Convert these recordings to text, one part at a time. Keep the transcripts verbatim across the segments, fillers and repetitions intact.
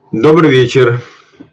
Добрый вечер.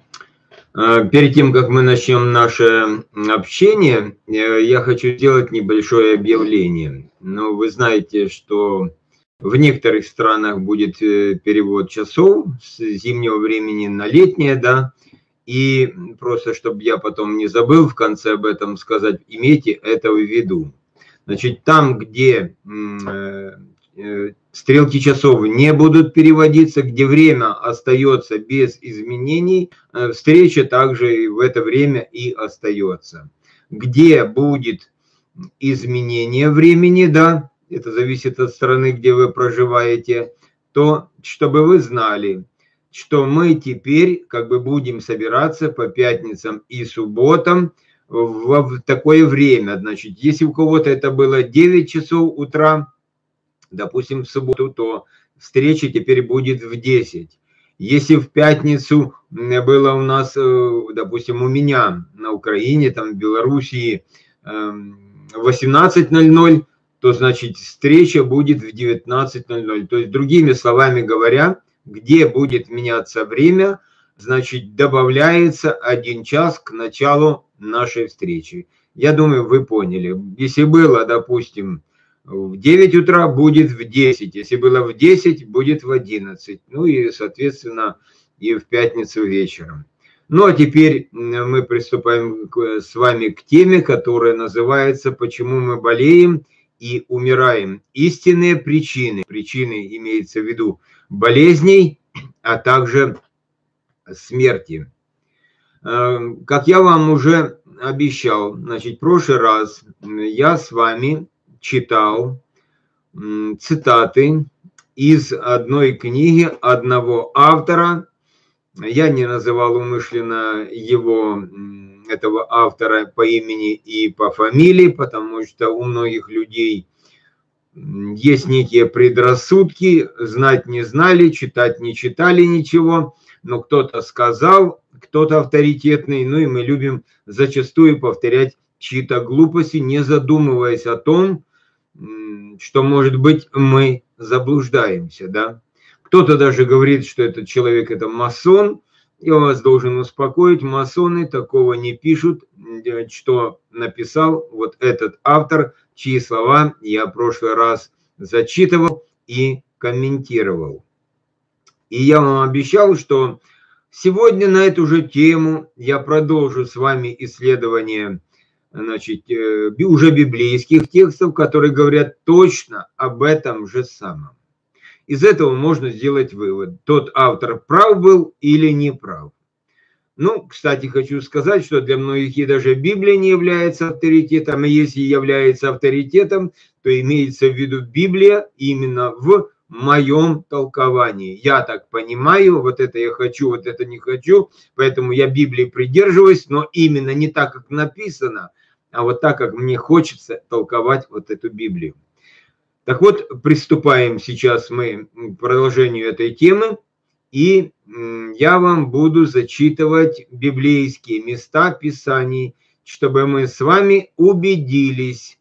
Э, Перед тем, как мы начнем наше общение, э, я хочу сделать небольшое объявление. Ну, вы знаете, что в некоторых странах будет э, перевод часов с зимнего времени на летнее, да, и просто, чтобы я потом не забыл в конце об этом сказать, имейте это в виду. Значит, там, где м, э, э, стрелки часов не будут переводиться, где время остается без изменений, э, встреча также и в это время и остается. Где будет изменение времени, да, это зависит от страны, где вы проживаете, то чтобы вы знали, что мы теперь как бы будем собираться по пятницам и субботам в такое время. Значит, если у кого-то это было девять часов утра, допустим, в субботу, то встреча теперь будет в десять. Если в пятницу было у нас, допустим, у меня на Украине, там в Белоруссии восемнадцать ноль ноль, то значит встреча будет в девятнадцать ноль ноль. То есть, другими словами говоря, где будет меняться время, значит, добавляется один час к началу нашей встречи. Я думаю, вы поняли. Если было, допустим, в девять утра, будет в десять. Если было в десять, будет в одиннадцать. Ну и, соответственно, и в пятницу вечером. Ну а теперь мы приступаем с вами к теме, которая называется «Почему мы болеем и умираем? Истинные причины». Причины имеется в виду болезней, а также смерти. Как я вам уже обещал, значит, в прошлый раз я с вами читал цитаты из одной книги одного автора. Я не называл умышленно его, этого автора, по имени и по фамилии, потому что у многих людей есть некие предрассудки, знать не знали, читать не читали ничего, но кто-то сказал, кто-то авторитетный, ну и мы любим зачастую повторять чьи-то глупости, не задумываясь о том, что, может быть, мы заблуждаемся, да. Кто-то даже говорит, что этот человек – это масон. Я вас должен успокоить, масоны такого не пишут, что написал вот этот автор, чьи слова я в прошлый раз зачитывал и комментировал. И я вам обещал, что сегодня на эту же тему я продолжу с вами исследование, значит, уже библейских текстов, которые говорят точно об этом же самом. Из этого можно сделать вывод, тот автор прав был или не прав. Ну, кстати, хочу сказать, что для многих и даже Библия не является авторитетом, и если является авторитетом, то имеется в виду Библия именно в моем толковании. Я так понимаю, вот это я хочу, вот это не хочу, поэтому я Библии придерживаюсь, но именно не так, как написано, а вот так, как мне хочется толковать вот эту Библию. Так вот, приступаем сейчас мы к продолжению этой темы, и я вам буду зачитывать библейские места Писаний, чтобы мы с вами убедились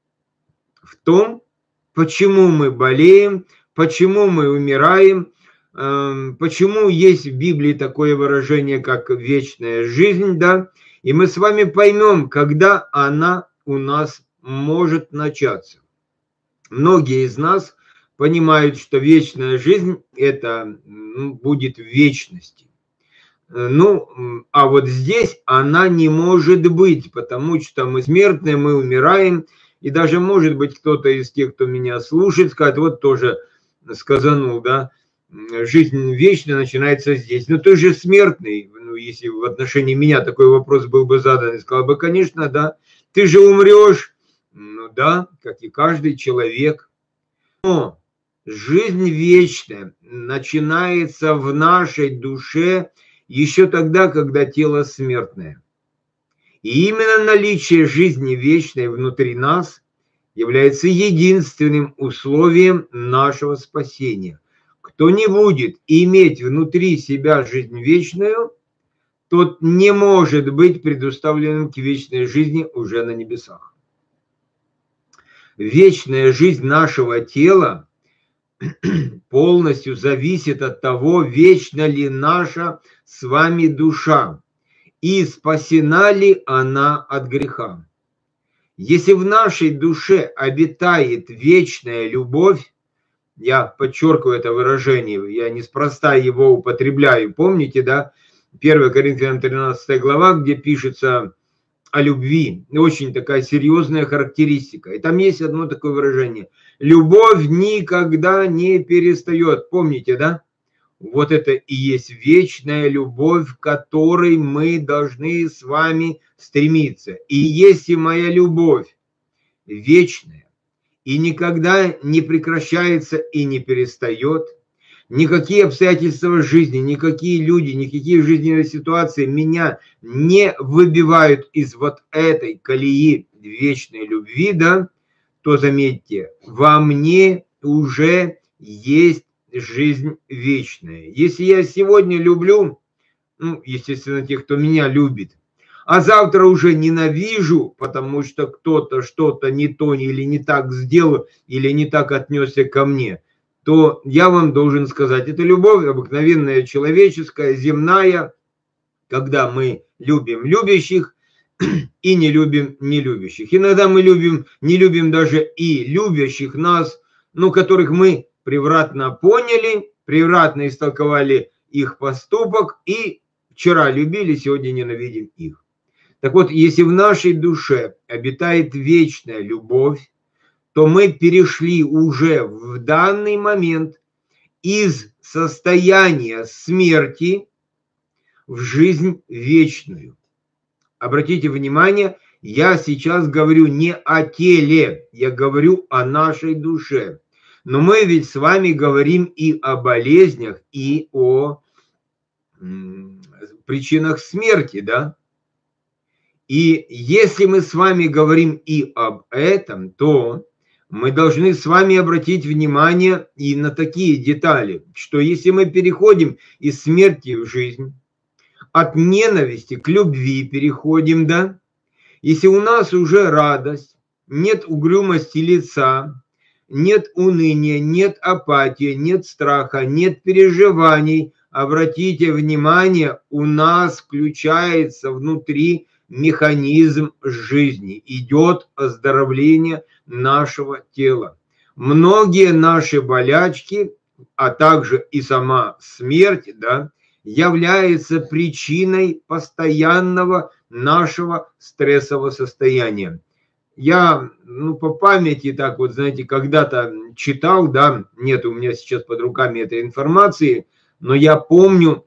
в том, почему мы болеем, почему мы умираем, почему есть в Библии такое выражение, как вечная жизнь, да, и мы с вами поймем, когда она у нас может начаться. Многие из нас понимают, что вечная жизнь – это ну, будет в вечности. Ну, а вот здесь она не может быть, потому что мы смертные, мы умираем. И даже, может быть, кто-то из тех, кто меня слушает, скажет, вот тоже сказанул, да, жизнь вечная начинается здесь. Но ты же смертный, ну, если в отношении меня такой вопрос был бы задан, я сказал бы, конечно, да, ты же умрешь. Ну да, как и каждый человек. Но жизнь вечная начинается в нашей душе еще тогда, когда тело смертное. И именно наличие жизни вечной внутри нас является единственным условием нашего спасения. Кто не будет иметь внутри себя жизнь вечную, тот не может быть предоставленным к вечной жизни уже на небесах. Вечная жизнь нашего тела полностью зависит от того, вечна ли наша с вами душа и спасена ли она от греха. Если в нашей душе обитает вечная любовь, я подчеркиваю это выражение, я неспроста его употребляю, помните, да, первое Коринфянам тринадцатая глава, где пишется о любви, очень такая серьезная характеристика. И там есть одно такое выражение: любовь никогда не перестает, помните, да? Вот это и есть вечная любовь, к которой мы должны с вами стремиться. И если моя любовь вечная и никогда не прекращается и не перестает, никакие обстоятельства жизни, никакие люди, никакие жизненные ситуации меня не выбивают из вот этой колеи вечной любви, да, то заметьте, во мне уже есть жизнь вечная. Если я сегодня люблю, ну, естественно, тех, кто меня любит, а завтра уже ненавижу, потому что кто-то что-то не то или не так сделал, или не так отнесся ко мне, то я вам должен сказать, это любовь обыкновенная, человеческая, земная, когда мы любим любящих и не любим нелюбящих. Иногда мы любим, не любим даже и любящих нас, но которых мы превратно поняли, превратно истолковали их поступок и вчера любили, сегодня ненавидим их. Так вот, если в нашей душе обитает вечная любовь, то мы перешли уже в данный момент из состояния смерти в жизнь вечную. Обратите внимание, я сейчас говорю не о теле, я говорю о нашей душе. Но мы ведь с вами говорим и о болезнях, и о м, причинах смерти, да? И если мы с вами говорим и об этом, то мы должны с вами обратить внимание и на такие детали, что если мы переходим из смерти в жизнь, от ненависти к любви переходим, да, если у нас уже радость, нет угрюмости лица, нет уныния, нет апатии, нет страха, нет переживаний, обратите внимание, у нас включается внутри механизм жизни, идет оздоровление нашего тела. Многие наши болячки, а также и сама смерть, да, является причиной постоянного нашего стрессового состояния. Я, ну, по памяти, так вот, знаете, когда-то читал, да, нет у меня сейчас под руками этой информации, но я помню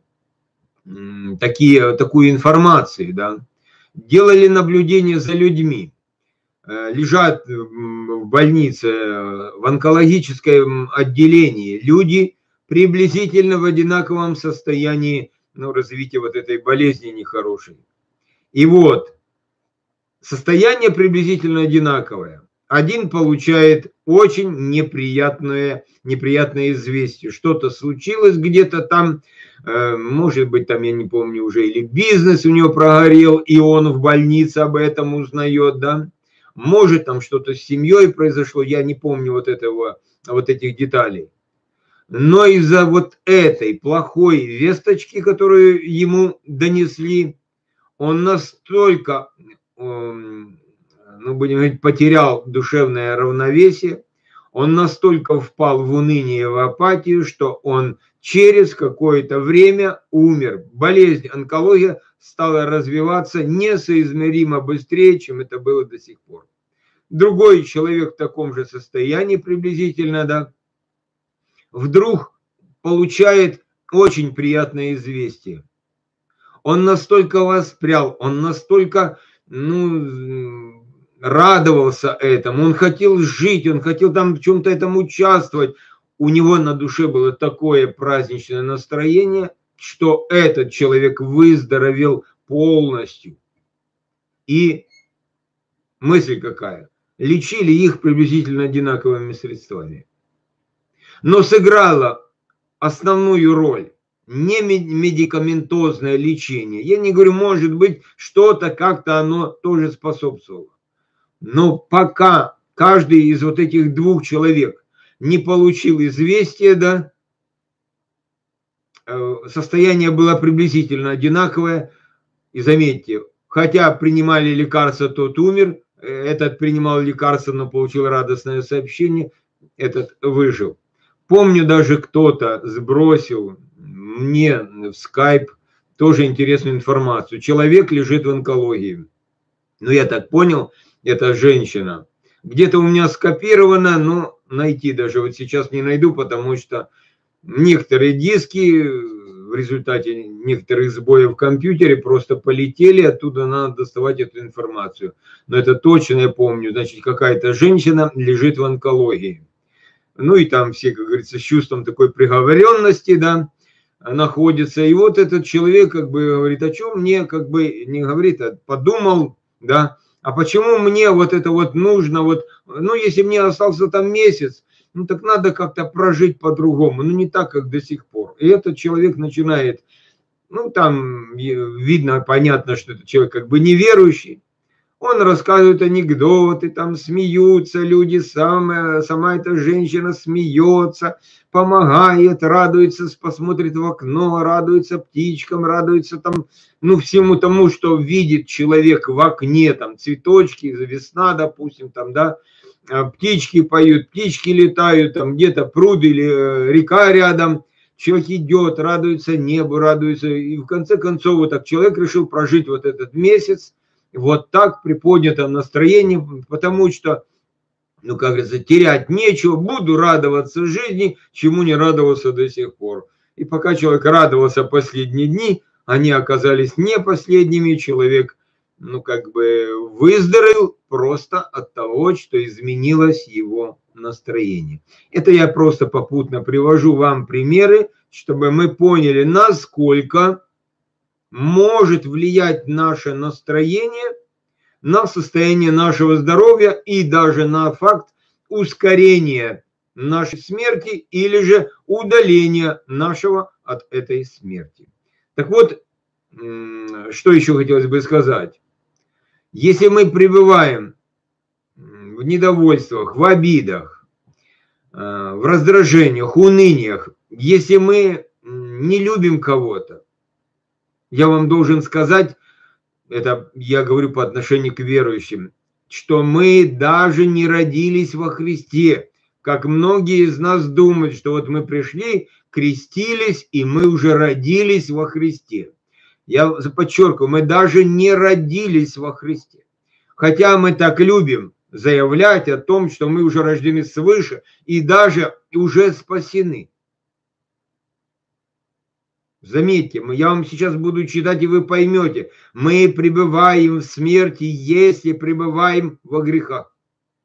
такие, такую информацию, да. Делали наблюдение за людьми, лежат в больнице, в онкологическом отделении люди приблизительно в одинаковом состоянии, ну, развития вот этой болезни нехорошей. И вот, состояние приблизительно одинаковое. Один получает очень неприятное, неприятное известие. Что-то случилось где-то там, может быть, там, я не помню уже, или бизнес у него прогорел, и он в больнице об этом узнает, да. Может, там что-то с семьей произошло, я не помню вот этого, вот этих деталей. Но из-за вот этой плохой весточки, которую ему донесли, он настолько, ну, будем говорить, потерял душевное равновесие, он настолько впал в уныние, в апатию, что он через какое-то время умер. Болезнь, онкология стала развиваться несоизмеримо быстрее, чем это было до сих пор. Другой человек в таком же состоянии приблизительно, да, вдруг получает очень приятное известие. Он настолько воспрял, он настолько, ну, радовался этому, он хотел жить, он хотел там в чем-то этом участвовать. У него на душе было такое праздничное настроение, что этот человек выздоровел полностью. И мысль какая? Лечили их приблизительно одинаковыми средствами. Но сыграло основную роль не медикаментозное лечение. Я не говорю, может быть, что-то как-то оно тоже способствовало. Но пока каждый из вот этих двух человек не получил известия, да, состояние было приблизительно одинаковое. И заметьте, хотя принимали лекарства, тот умер, этот принимал лекарства, но получил радостное сообщение, этот выжил. Помню, даже кто-то сбросил мне в скайп тоже интересную информацию. Человек лежит в онкологии. Ну, я так понял, это женщина. Где-то у меня скопировано, но найти даже вот сейчас не найду, потому что некоторые диски в результате некоторых сбоев в компьютере просто полетели, оттуда надо доставать эту информацию. Но это точно я помню, значит, какая-то женщина лежит в онкологии. Ну и там все, как говорится, с чувством такой приговоренности, да, находится. И вот этот человек как бы говорит, о чем мне, как бы не говорит, а подумал, да, а почему мне вот это вот нужно, вот, ну если мне остался там месяц, ну так надо как-то прожить по-другому, ну не так, как до сих пор. И этот человек начинает, ну там видно, понятно, что этот человек как бы неверующий. Он рассказывает анекдоты, там смеются люди, сама, сама эта женщина смеется, помогает, радуется, посмотрит в окно, радуется птичкам, радуется там, ну, всему тому, что видит человек в окне, там, цветочки, весна, допустим, там, да, птички поют, птички летают, там, где-то пруд или река рядом, человек идет, радуется небу, радуется, и в конце концов, вот так человек решил прожить вот этот месяц, вот так при поднятом настроении, потому что, ну, как говорится, терять нечего, буду радоваться жизни, чему не радовался до сих пор. И пока человек радовался последние дни, они оказались не последними, человек, ну, как бы выздоровел просто от того, что изменилось его настроение. Это я просто попутно привожу вам примеры, чтобы мы поняли, насколько может влиять наше настроение на состояние нашего здоровья и даже на факт ускорения нашей смерти или же удаления нашего от этой смерти. Так вот, что еще хотелось бы сказать. Если мы пребываем в недовольствах, в обидах, в раздражениях, уныниях, если мы не любим кого-то, я вам должен сказать, это я говорю по отношению к верующим, что мы даже не родились во Христе. Как многие из нас думают, что вот мы пришли, крестились, и мы уже родились во Христе. Я подчеркиваю, мы даже не родились во Христе. Хотя мы так любим заявлять о том, что мы уже рождены свыше и даже уже спасены. Заметьте, я вам сейчас буду читать, и вы поймете. Мы пребываем в смерти, если пребываем во грехах.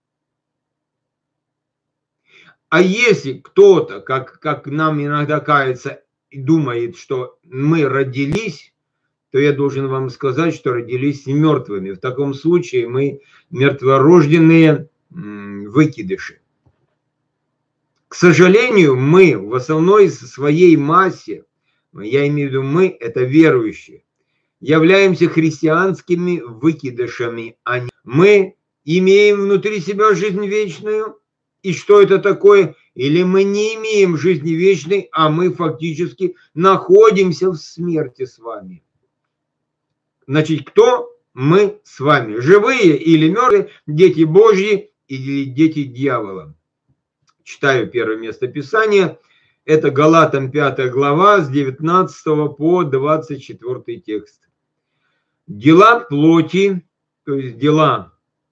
А если кто-то, как, как нам иногда кажется, думает, что мы родились, то я должен вам сказать, что родились мертвыми. В таком случае мы мертворожденные выкидыши. К сожалению, мы в основной своей массе, я имею в виду мы, это верующие, являемся христианскими выкидышами. Мы имеем внутри себя жизнь вечную, и что это такое? Или мы не имеем жизни вечной, а мы фактически находимся в смерти с вами. Значит, кто мы с вами? Живые или мертвые, дети Божьи или дети дьявола? Читаю первое место Писания. Это Галатам пятая глава с девятнадцатого по двадцать четвёртый текст. Дела плоти, то есть дела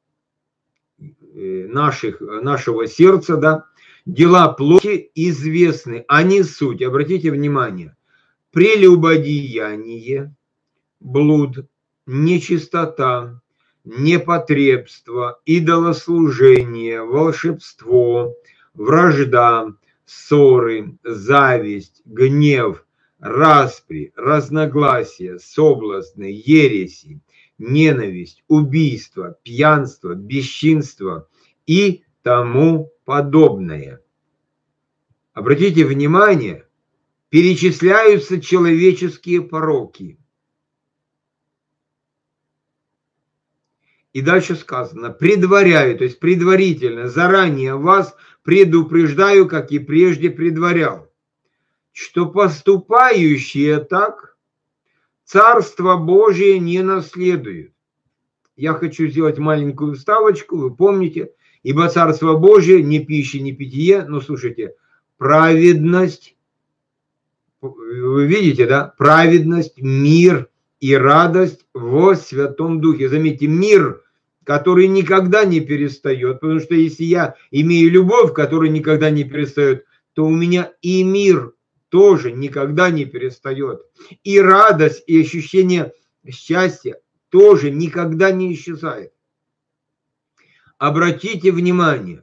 наших, нашего сердца, да, дела плоти известны, они суть, обратите внимание, прелюбодеяние, блуд, нечистота, непотребство, идолослужение, волшебство, вражда, ссоры, зависть, гнев, распри, разногласия, соблазны, ереси, ненависть, убийство, пьянство, бесчинство и тому подобное. Обратите внимание, перечисляются человеческие пороки. И дальше сказано, предваряю, то есть предварительно, заранее вас предупреждаю, как и прежде предварял, что поступающие так Царство Божие не наследуют. Я хочу сделать маленькую вставочку, вы помните, ибо Царство Божие не пища, не питье, но слушайте, праведность, вы видите, да, праведность, мир и радость во Святом Духе. Заметьте, мир, который никогда не перестает, потому что если я имею любовь, которая никогда не перестает, то у меня и мир тоже никогда не перестает. И радость, и ощущение счастья тоже никогда не исчезает. Обратите внимание,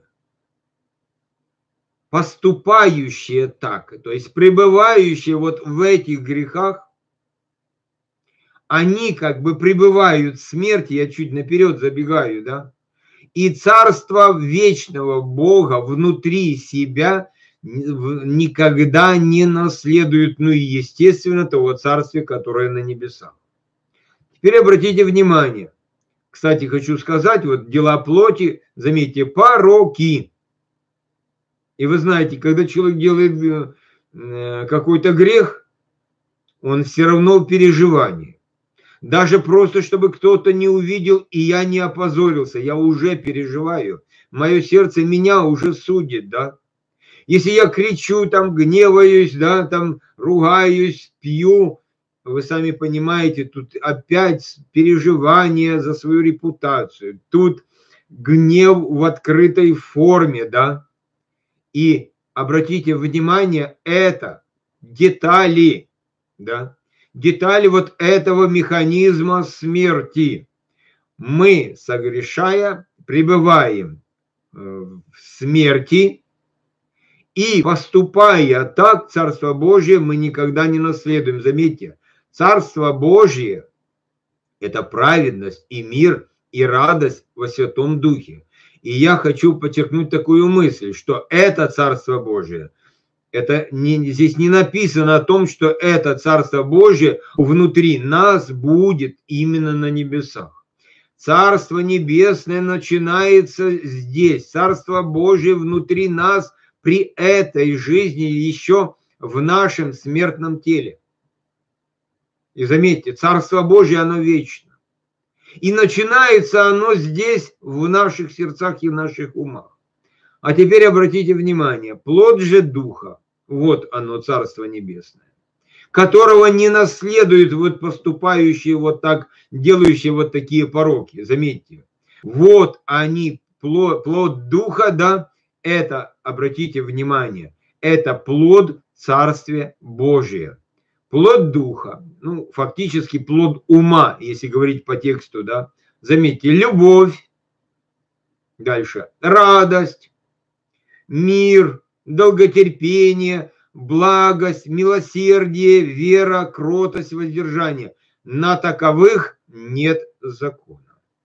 поступающие так, то есть пребывающие вот в этих грехах, они как бы пребывают в смерти, я чуть наперед забегаю, да, и царство вечного Бога внутри себя никогда не наследуют, ну и естественно того царствия, которое на небесах. Теперь обратите внимание, кстати, хочу сказать, вот дела плоти, заметьте, пороки. И вы знаете, когда человек делает какой-то грех, он все равно в переживании. Даже просто, чтобы кто-то не увидел, и я не опозорился, я уже переживаю. Мое сердце меня уже судит, да. Если я кричу, там, гневаюсь, да, там, ругаюсь, пью, вы сами понимаете, тут опять переживание за свою репутацию, тут гнев в открытой форме, да. И обратите внимание, это детали, да, детали вот этого механизма смерти. Мы, согрешая, пребываем в смерти, и поступая так, Царство Божие мы никогда не наследуем. Заметьте, Царство Божие – это праведность и мир, и радость во Святом Духе. И я хочу подчеркнуть такую мысль, что это Царство Божие, это не, здесь не написано о том, что это Царство Божие внутри нас будет именно на небесах. Царство Небесное начинается здесь, Царство Божие внутри нас при этой жизни еще в нашем смертном теле. И заметьте, Царство Божие, оно вечно. И начинается оно здесь, в наших сердцах и в наших умах. А теперь обратите внимание, плод же Духа, вот оно, Царство Небесное, которого не наследуют вот поступающие вот так, делающие вот такие пороки. Заметьте, вот они, плод, плод Духа, да, это, обратите внимание, это плод Царствия Божия. Плод Духа, ну, фактически плод ума, если говорить по тексту, да. Заметьте, любовь, дальше, радость, мир, долготерпение, благость, милосердие, вера, кротость, воздержание. На таковых нет закона.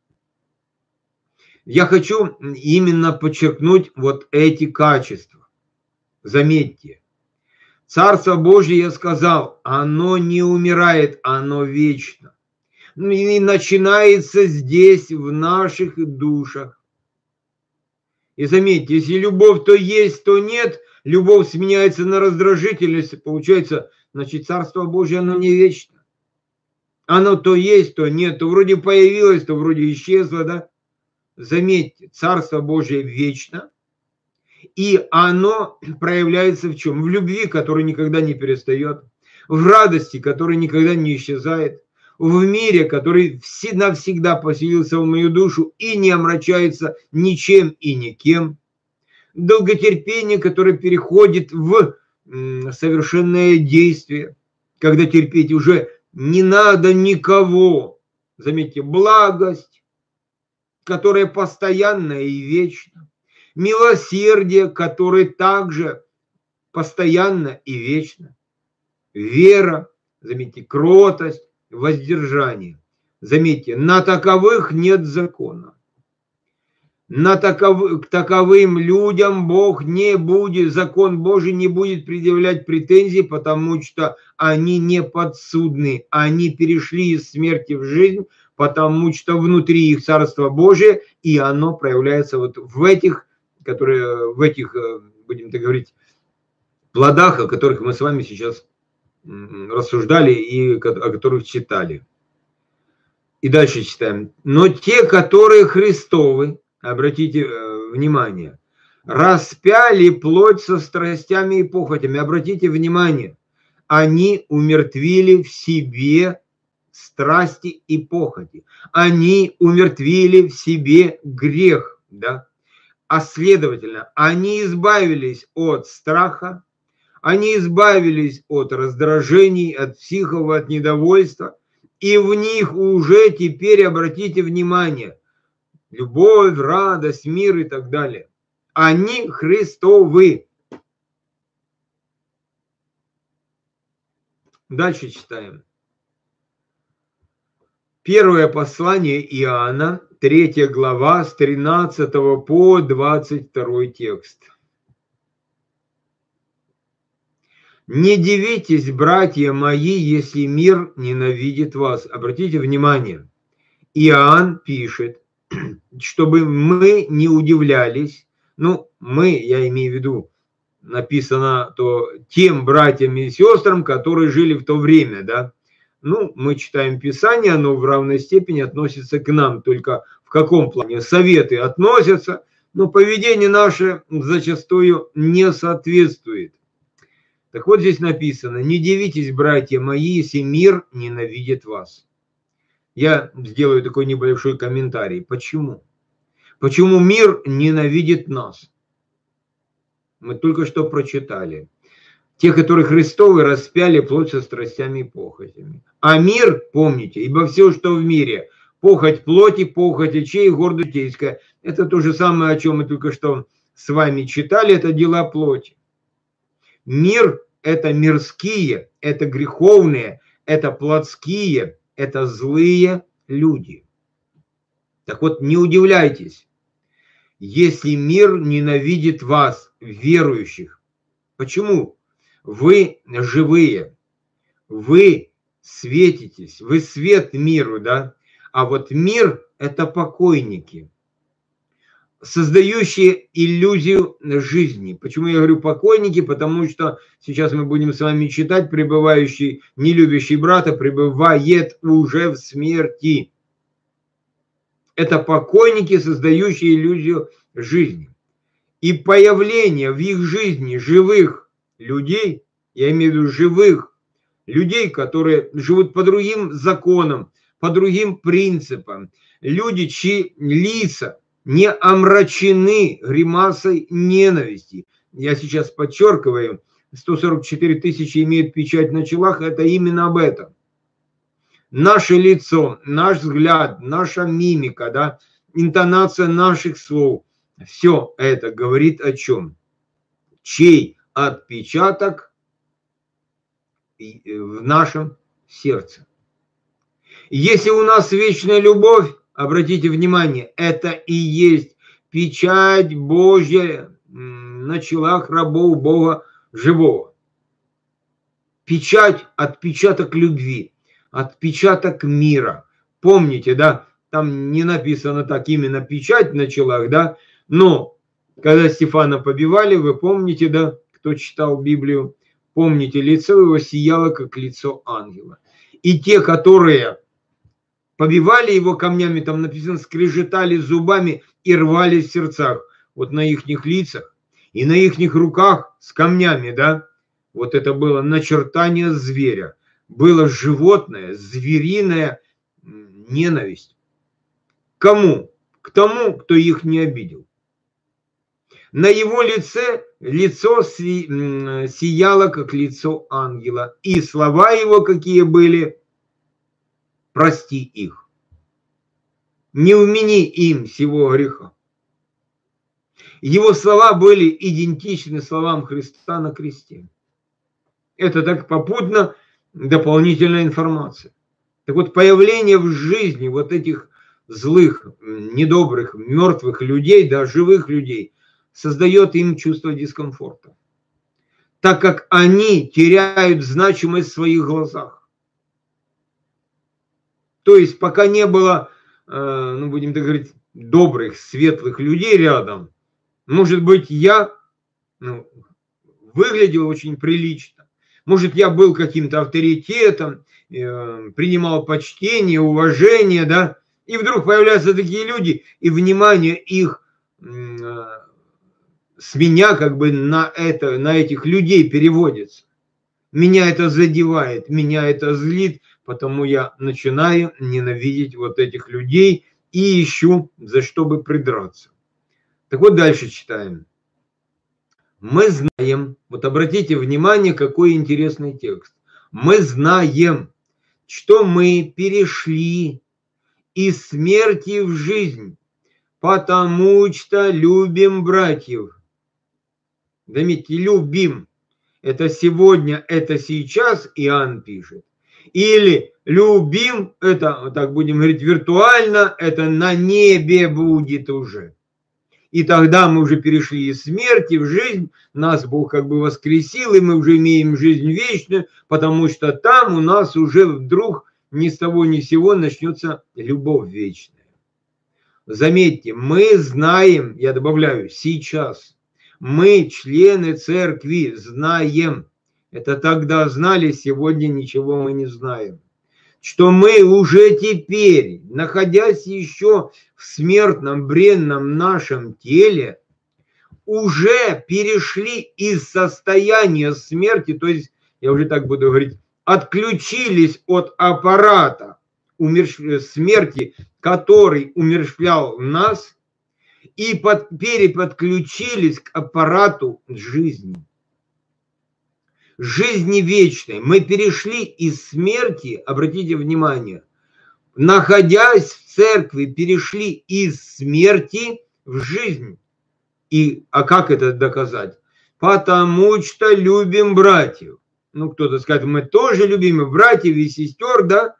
Я хочу именно подчеркнуть вот эти качества. Заметьте, Царство Божье, я сказал, оно не умирает, оно вечно. И начинается здесь, в наших душах. И заметьте, если любовь то есть, то нет, любовь сменяется на раздражительность, получается, значит, Царство Божье, оно не вечно. Оно то есть, то нет, то вроде появилось, то вроде исчезло, да? Заметьте, Царство Божие вечно, и оно проявляется в чем? В любви, которая никогда не перестает, в радости, которая никогда не исчезает, в мире, который навсегда поселился в мою душу и не омрачается ничем и никем, долготерпение, которое переходит в совершенное действие, когда терпеть уже не надо никого. Заметьте, благость, которая постоянная и вечна, милосердие, которое также постоянно и вечно, вера, заметьте, кротость, воздержание. Заметьте, на таковых нет закона. На таков, к таковым людям Бог не будет, закон Божий не будет предъявлять претензий, потому что они не подсудны, они перешли из смерти в жизнь, потому что внутри их Царство Божие, и оно проявляется вот в этих, которые, в этих, будем так говорить, плодах, о которых мы с вами сейчас рассуждали и о которых читали. И дальше читаем. Но те, которые Христовы, обратите внимание, распяли плоть со страстями и похотями. Обратите внимание, они умертвили в себе страсти и похоти. Они умертвили в себе грех, да? А следовательно, они избавились от страха, они избавились от раздражений, от психов, от недовольства, и в них уже теперь, обратите внимание, любовь, радость, мир и так далее. Они Христовы. Дальше читаем. Первое послание Иоанна, третья глава, с тринадцатого по двадцать второй текст. «Не дивитесь, братья мои, если мир ненавидит вас». Обратите внимание, Иоанн пишет, чтобы мы не удивлялись, ну, мы, я имею в виду, написано то тем братьям и сестрам, которые жили в то время, да. Ну, мы читаем Писание, оно в равной степени относится к нам, только в каком плане? Советы относятся, но поведение наше зачастую не соответствует. Так вот здесь написано: «Не дивитесь, братья мои, если мир ненавидит вас». Я сделаю такой небольшой комментарий. Почему? Почему мир ненавидит нас? Мы только что прочитали. Те, которые Христовы, распяли плоть со страстями и похотями. А мир, помните, ибо все, что в мире, похоть плоти, похоть очей, гордость житейская, это то же самое, о чем мы только что с вами читали, это дела плоти. Мир – это мирские, это греховные, это плотские, это злые люди. Так вот, не удивляйтесь, если мир ненавидит вас, верующих. Почему? Вы живые, вы светитесь, вы свет миру, да? А вот мир – это покойники, создающие иллюзию жизни. Почему я говорю покойники? Потому что сейчас мы будем с вами читать: пребывающий, не любящий брата, пребывает уже в смерти. Это покойники, создающие иллюзию жизни. И появление в их жизни живых людей, я имею в виду живых людей, которые живут по другим законам, по другим принципам, люди, чьи лица не омрачены гримасой ненависти. Я сейчас подчеркиваю, сто сорок четыре тысячи имеют печать на челах, это именно об этом. Наше лицо, наш взгляд, наша мимика, да, интонация наших слов, все это говорит о чем? Чей отпечаток в нашем сердце. Если у нас вечная любовь, обратите внимание, это и есть печать Божья на челах рабов Бога живого. Печать, отпечаток любви, отпечаток мира. Помните, да, там не написано так именно печать на челах, да, но когда Стефана побивали, вы помните, да, кто читал Библию, помните, лицо его сияло, как лицо ангела. И те, которые побивали его камнями, там написано, скрежетали зубами и рвали в сердцах. Вот на их лицах и на их руках с камнями, да, вот это было начертание зверя. Было животное, звериная ненависть. Кому? К тому, кто их не обидел. На его лице лицо сияло, как лицо ангела. И слова его какие были? Прости их. Не вмени им сего греха. Его слова были идентичны словам Христа на кресте. Это так попутно дополнительная информация. Так вот, появление в жизни вот этих злых, недобрых, мертвых людей, да, живых людей, создает им чувство дискомфорта, так как они теряют значимость в своих глазах. То есть пока не было, ну будем так говорить, добрых, светлых людей рядом, может быть, я ну, выглядел очень прилично, может, я был каким-то авторитетом, принимал почтение, уважение, да, и вдруг появляются такие люди, и внимание их с меня как бы на, это, на этих людей переводится. Меня это задевает, меня это злит, потому я начинаю ненавидеть вот этих людей и ищу, за что бы придраться. Так вот, дальше читаем. Мы знаем, вот обратите внимание, какой интересный текст. Мы знаем, что мы перешли из смерти в жизнь, потому что любим братьев. Заметьте, любим. Это сегодня, это сейчас Иоанн пишет. Или любим, это, так будем говорить, виртуально, это на небе будет уже. И тогда мы уже перешли из смерти в жизнь, нас Бог как бы воскресил, и мы уже имеем жизнь вечную, потому что там у нас уже вдруг ни с того ни с сего начнется любовь вечная. Заметьте, мы знаем, я добавляю, сейчас, мы, члены церкви, знаем, это тогда знали, сегодня ничего мы не знаем, что мы уже теперь, находясь еще в смертном, бренном нашем теле, уже перешли из состояния смерти, то есть, я уже так буду говорить, отключились от аппарата смерти, который умерщвлял нас, и под, переподключились к аппарату жизни. Жизни вечной. Мы перешли из смерти, обратите внимание, находясь в церкви, перешли из смерти в жизнь. И, а как это доказать? Потому что любим братьев. Ну, кто-то скажет, мы тоже любим и братьев, и сестер, да?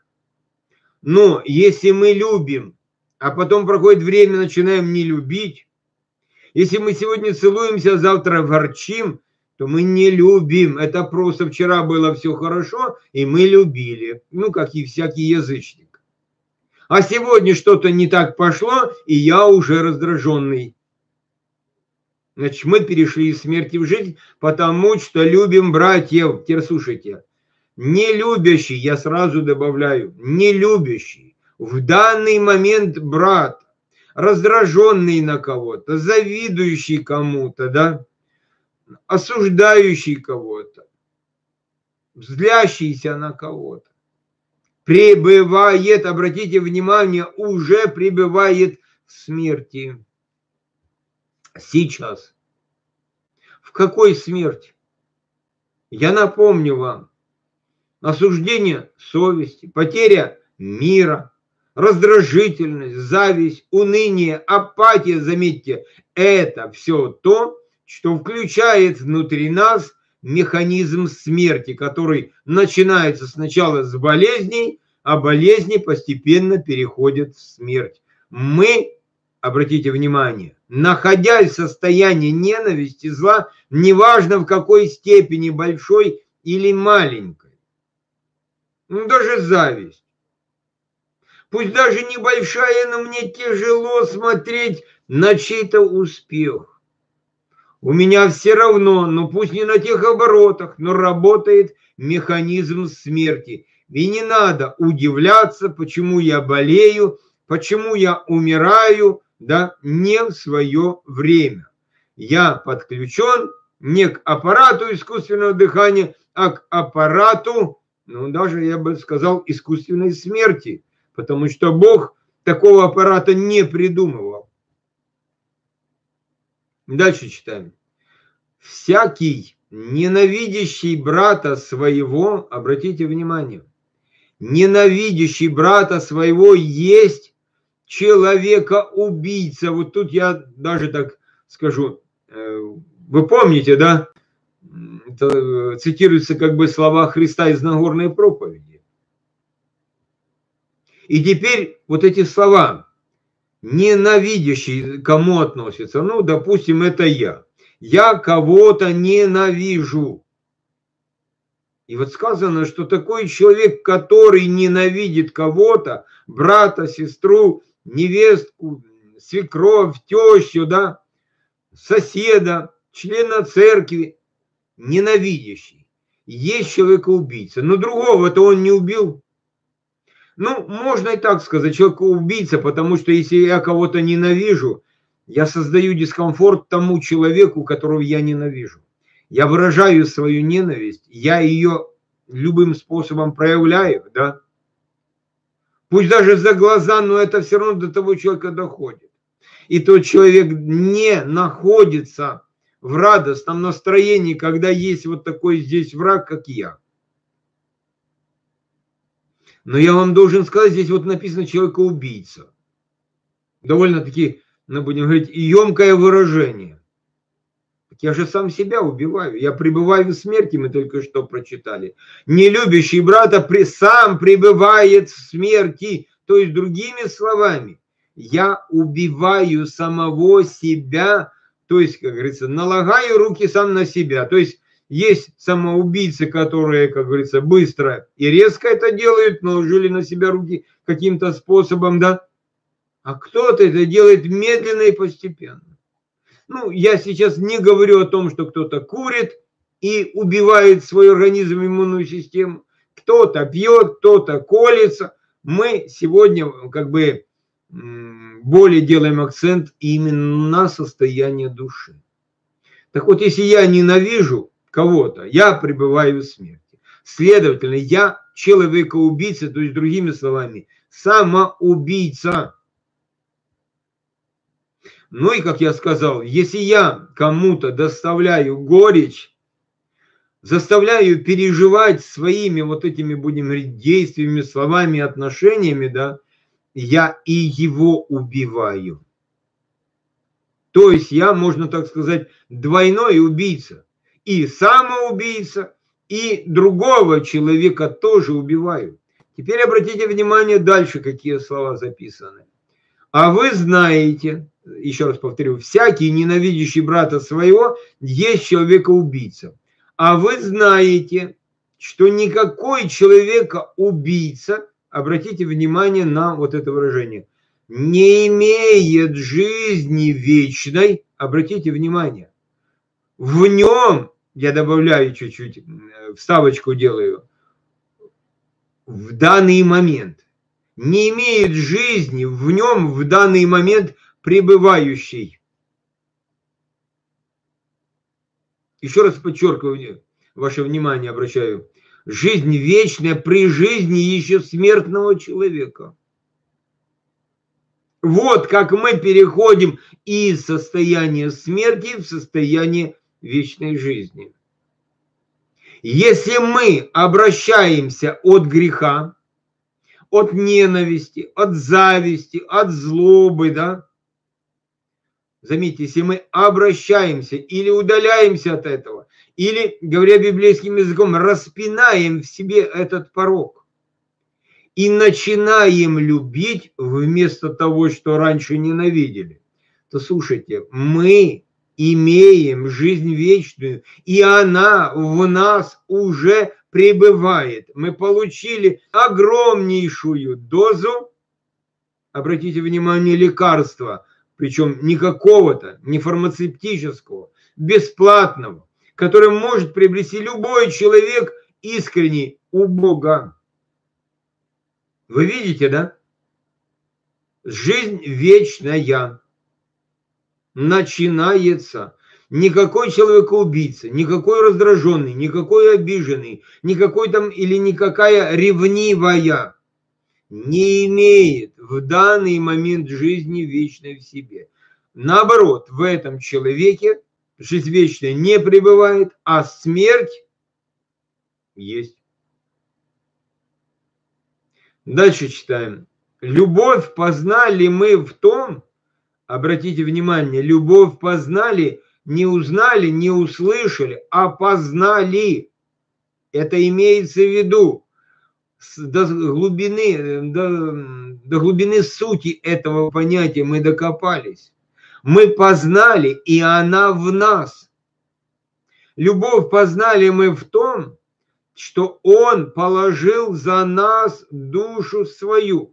Но если мы любим, а потом проходит время, начинаем не любить, если мы сегодня целуемся, а завтра ворчим, то мы не любим. Это просто вчера было все хорошо, и мы любили. Ну, как и всякий язычник. А сегодня что-то не так пошло, и я уже раздраженный. Значит, мы перешли из смерти в жизнь, потому что любим братьев. Теперь слушайте. Не любящий, я сразу добавляю, не любящий в данный момент брат, раздраженный на кого-то, завидующий кому-то, да, осуждающий кого-то, злящийся на кого-то, пребывает, обратите внимание, уже пребывает в смерти. Сейчас. В какой смерти? Я напомню вам. Осуждение совести, потеря мира, раздражительность, зависть, уныние, апатия, заметьте, это все то, что включает внутри нас механизм смерти, который начинается сначала с болезней, а болезни постепенно переходят в смерть. Мы, обратите внимание, находясь в состоянии ненависти, зла, неважно в какой степени, большой или маленькой, ну, даже зависть. Пусть даже небольшая, но мне тяжело смотреть на чей-то успех. У меня все равно, но пусть не на тех оборотах, но работает механизм смерти. И не надо удивляться, почему я болею, почему я умираю, да, не в свое время. Я подключен не к аппарату искусственного дыхания, а к аппарату, ну, даже, я бы сказал, искусственной смерти, потому что Бог такого аппарата не придумывал. Дальше читаем. Всякий, ненавидящий брата своего, обратите внимание, ненавидящий брата своего есть человека-убийца. Вот тут я даже так скажу, вы помните, да? Это цитируются как бы слова Христа из Нагорной проповеди. И теперь вот эти слова, ненавидящий, кому относятся? Ну, допустим, это я. Я кого-то ненавижу. И вот сказано, что такой человек, который ненавидит кого-то, брата, сестру, невестку, свекровь, тещу, да, соседа, члена церкви, ненавидящий, есть человека-убийца. Но другого-то он не убил. Ну, можно и так сказать, человека-убийца, потому что если я кого-то ненавижу, я создаю дискомфорт тому человеку, которого я ненавижу. Я выражаю свою ненависть, я ее любым способом проявляю, да. Пусть даже за глаза, но это все равно до того человека доходит. И тот человек не находится в радостном настроении, когда есть вот такой здесь враг, как я. Но я вам должен сказать, здесь вот написано человека-убийца. Довольно-таки, ну, будем говорить, емкое выражение. Я же сам себя убиваю. Я пребываю в смерти, мы только что прочитали. Не любящий брата при, сам пребывает в смерти. То есть, другими словами, я убиваю самого себя. То есть, как говорится, налагаю руки сам на себя. То есть, есть самоубийцы, которые, как говорится, быстро и резко это делают, наложили на себя руки каким-то способом, да. А кто-то это делает медленно и постепенно. Ну, я сейчас не говорю о том, что кто-то курит и убивает свой организм, иммунную систему, кто-то пьет, кто-то колется. Мы сегодня как бы более делаем акцент именно на состояние души. Так вот, если я ненавижу кого-то, я пребываю в смерти. Следовательно, я человека-убийца, то есть, другими словами, самоубийца. Ну и, как я сказал, если я кому-то доставляю горечь, заставляю переживать своими вот этими, будем говорить, действиями, словами, отношениями, да, я и его убиваю. То есть я, можно так сказать, двойной убийца. И самоубийца, и другого человека тоже убиваю. Теперь обратите внимание дальше, какие слова записаны. А вы знаете, еще раз повторю, всякий ненавидящий брата своего есть человека-убийца. А вы знаете, что никакой человека-убийца, обратите внимание на вот это выражение, не имеет жизни вечной, обратите внимание, в нем, я добавляю чуть-чуть, вставочку делаю, в данный момент, не имеет жизни в нем в данный момент пребывающий. Еще раз подчеркиваю, ваше внимание обращаю. Жизнь вечная при жизни еще смертного человека. Вот как мы переходим из состояния смерти в состояние вечной жизни. Если мы обращаемся от греха, от ненависти, от зависти, от злобы, да, заметьте, если мы обращаемся или удаляемся от этого, или, говоря библейским языком, распинаем в себе этот порок и начинаем любить вместо того, что раньше ненавидели, то слушайте, мы имеем жизнь вечную, и она в нас уже пребывает. Мы получили огромнейшую дозу, обратите внимание, лекарства, причем не какого-то, не фармацевтического, бесплатного, который может приобрести любой человек искренний у Бога. Вы видите, да? Жизнь вечная начинается. Никакой человека-убийца, никакой раздраженный, никакой обиженный, никакой там или никакая ревнивая не имеет в данный момент жизни вечной в себе. Наоборот, в этом человеке жизнь вечная не пребывает, а смерть есть. Дальше читаем. Любовь познали мы в том, обратите внимание, любовь познали, не узнали, не услышали, а познали. Это имеется в виду до глубины, до, до глубины сути этого понятия мы докопались. Мы познали, и она в нас. Любовь познали мы в том, что Он положил за нас душу свою.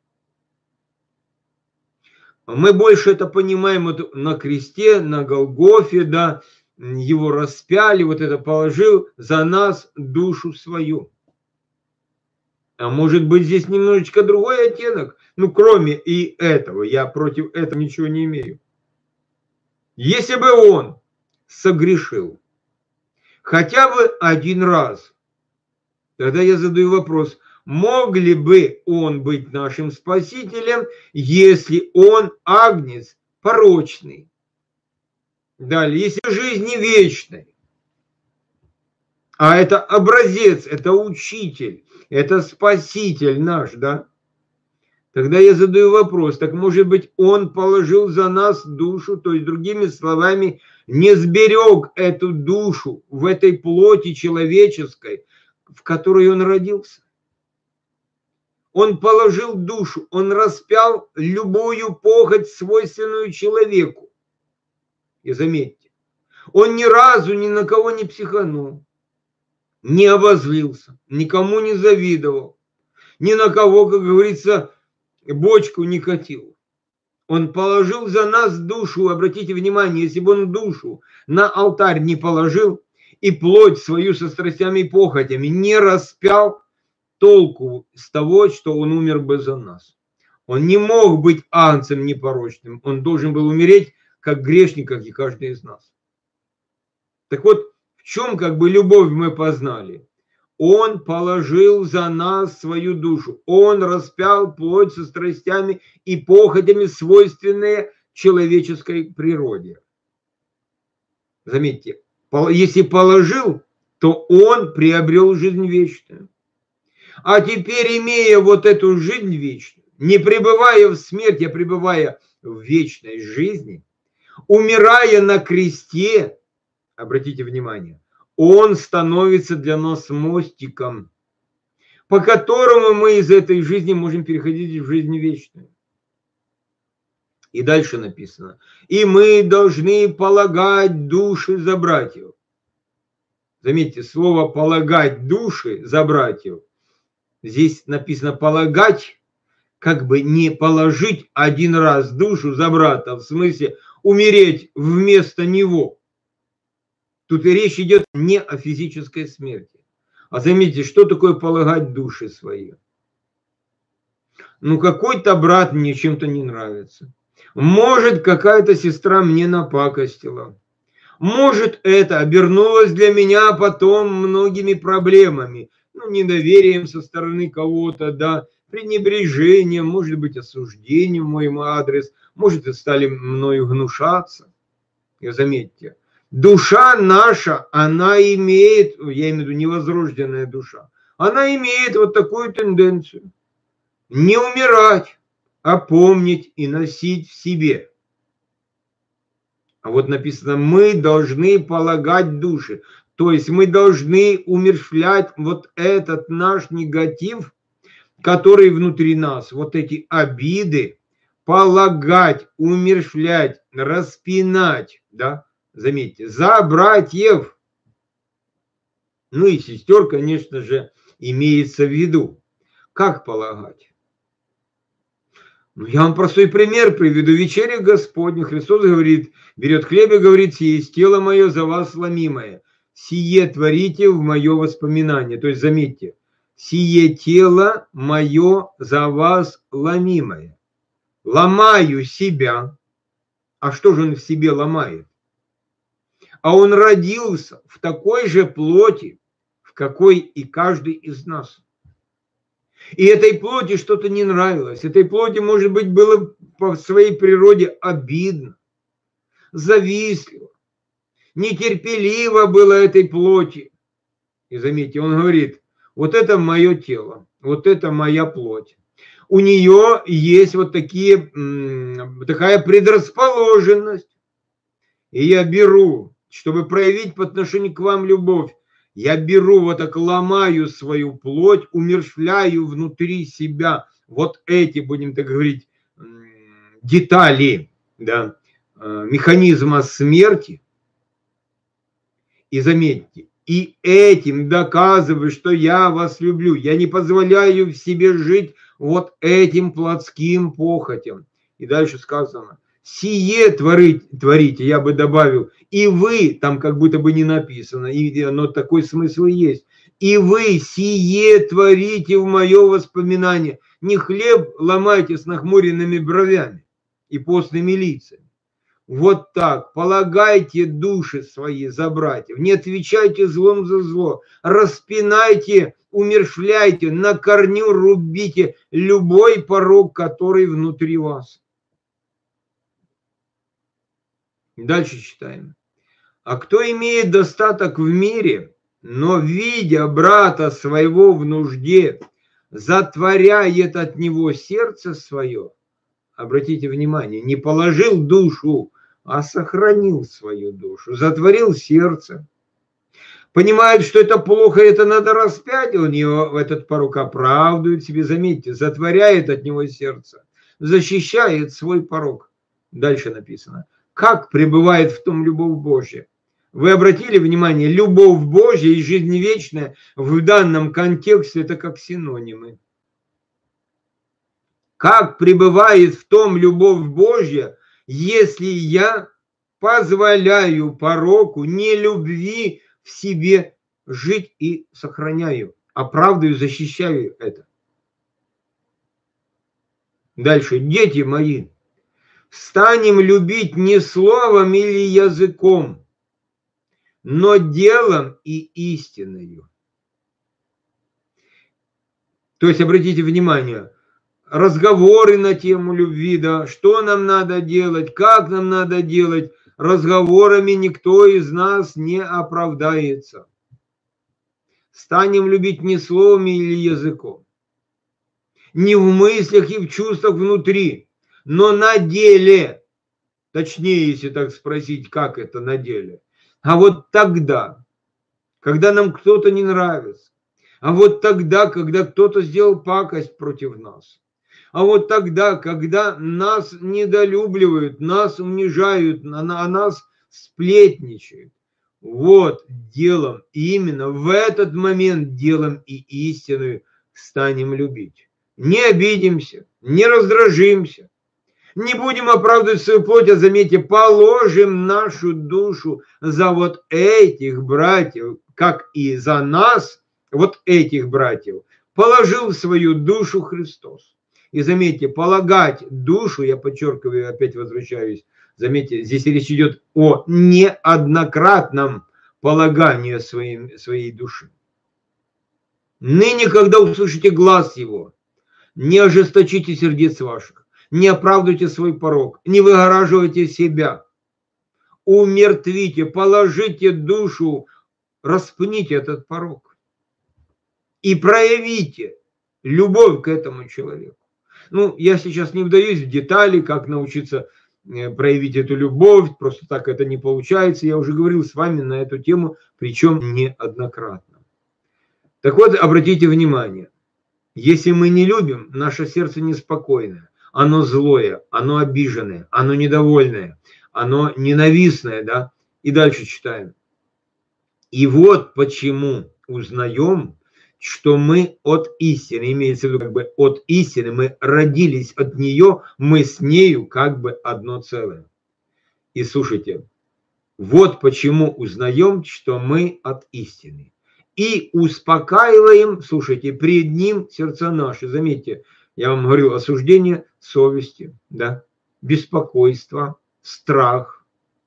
Мы больше это понимаем вот на кресте, на Голгофе, да, Его распяли, вот это положил за нас душу свою. А может быть, здесь немножечко другой оттенок? Ну, кроме и этого, я против этого ничего не имею. Если бы он согрешил хотя бы один раз, тогда я задаю вопрос, мог ли бы он быть нашим спасителем, если он агнец порочный? Далее, если жизнь не вечная, а это образец, это учитель, это спаситель наш, да? Тогда я задаю вопрос, так может быть он положил за нас душу, то есть другими словами, не сберег эту душу в этой плоти человеческой, в которой он родился? Он положил душу, он распял любую похоть, свойственную человеку. И заметьте, он ни разу ни на кого не психанул, не обозлился, никому не завидовал, ни на кого, как говорится, бочку не катил. Он положил за нас душу, обратите внимание, если бы он душу на алтарь не положил и плоть свою со страстями и похотями не распял, толку с того, что он умер бы за нас. Он не мог быть агнцем непорочным, он должен был умереть как грешник, как и каждый из нас. Так вот, в чем как бы любовь мы познали? Он положил за нас свою душу. Он распял плоть со страстями и похотями, свойственные человеческой природе. Заметьте, если положил, то он приобрел жизнь вечную. А теперь, имея вот эту жизнь вечную, не пребывая в смерти, а пребывая в вечной жизни, умирая на кресте, обратите внимание, он становится для нас мостиком, по которому мы из этой жизни можем переходить в жизнь вечную. И дальше написано, и мы должны полагать души за братьев. Заметьте, слово «полагать души за братьев», здесь написано «полагать», как бы не положить один раз душу за брата, в смысле умереть вместо него. Тут и речь идет не о физической смерти. А заметьте, что такое полагать души свои? Ну, какой-то брат мне чем-то не нравится. Может, какая-то сестра мне напакостила. Может, это обернулось для меня потом многими проблемами. Ну, недоверием со стороны кого-то, да, пренебрежением, может быть, осуждением в мой адрес. Может, и стали мною гнушаться. И заметьте, душа наша, она имеет, я имею в виду невозрожденная душа, она имеет вот такую тенденцию. Не умирать, а помнить и носить в себе. А вот написано, мы должны полагать души. То есть мы должны умерщвлять вот этот наш негатив, который внутри нас, вот эти обиды, полагать, умерщвлять, распинать, да, заметьте, за братьев. Ну и сестер, конечно же, имеется в виду. Как полагать? Ну, я вам простой пример приведу. Вечеря Господня. Христос говорит, берет хлеб и говорит, сие есть тело мое за вас ломимое. Сие творите в мое воспоминание. То есть, заметьте, сие тело мое за вас ломимое. Ломаю себя. А что же он в себе ломает? А он родился в такой же плоти, в какой и каждый из нас. И этой плоти что-то не нравилось. Этой плоти, может быть, было по своей природе обидно, завистливо, нетерпеливо было этой плоти. И заметьте, он говорит, вот это мое тело, вот это моя плоть. У нее есть вот такие, такая предрасположенность. И я беру, чтобы проявить по отношению к вам любовь, я беру, вот так ломаю свою плоть, умерщвляю внутри себя вот эти, будем так говорить, детали, да, механизма смерти. И заметьте, И этим доказываю, что я вас люблю. Я не позволяю в себе жить вот этим плотским похотям. И дальше сказано, сие творить, творите, я бы добавил, и вы, там как будто бы не написано, и оно такой смысл и есть. И вы сие творите в мое воспоминание. Не хлеб ломайте с нахмуренными бровями и постными лицами. Вот так, полагайте души свои за братьев, не отвечайте злом за зло, распинайте, умерщвляйте, на корню рубите любой порок, который внутри вас. Дальше читаем. А кто имеет достаток в мире, но, видя брата своего в нужде, затворяет от него сердце свое, обратите внимание, не положил душу, а сохранил свою душу, затворил сердце. Понимает, что это плохо, это надо распять, он его, этот порок оправдывает себе, заметьте, затворяет от него сердце, защищает свой порок. Дальше написано, как пребывает в том любовь Божья. Вы обратили внимание, любовь Божья и жизнь вечная в данном контексте это как синонимы. Как пребывает в том любовь Божья, если я позволяю пороку, нелюбви в себе жить и сохраняю, оправдываю, защищаю это. Дальше, дети мои, станем любить не словом или языком, но делом и истиною. То есть, обратите внимание, разговоры на тему любви, да, что нам надо делать, как нам надо делать, разговорами никто из нас не оправдается. Станем любить не словом или языком, не в мыслях и в чувствах внутри, но на деле, точнее, если так спросить, как это на деле, а вот тогда, когда нам кто-то не нравится, а вот тогда, когда кто-то сделал пакость против нас, а вот тогда, когда нас недолюбливают, нас унижают, о нас сплетничают, вот делом, именно в этот момент делом и истиной станем любить. Не обидимся, не раздражимся, не будем оправдывать свою плоть, а заметьте, положим нашу душу за вот этих братьев, как и за нас, вот этих братьев, положил свою душу Христос. И заметьте, полагать душу, я подчеркиваю, опять возвращаюсь, заметьте, здесь речь идет о неоднократном полагании своей, своей души. Ныне, когда услышите глас его, не ожесточите сердец ваших, не оправдывайте свой порок, не выгораживайте себя, умертвите, положите душу, распните этот порок и проявите любовь к этому человеку. Ну, я сейчас не вдаюсь в детали, как научиться проявить эту любовь, просто так это не получается. Я уже говорил с вами на эту тему, причем неоднократно. Так вот, обратите внимание, если мы не любим, наше сердце неспокойное, оно злое, оно обиженное, оно недовольное, оно ненавистное, да? И дальше читаем. И вот почему узнаем, что мы от истины, имеется в виду как бы от истины, мы родились от нее, мы с нею как бы одно целое. И слушайте, вот почему узнаем, что мы от истины. И успокаиваем, слушайте, пред ним сердца наши. Заметьте, я вам говорил, осуждение совести, да, беспокойство, страх.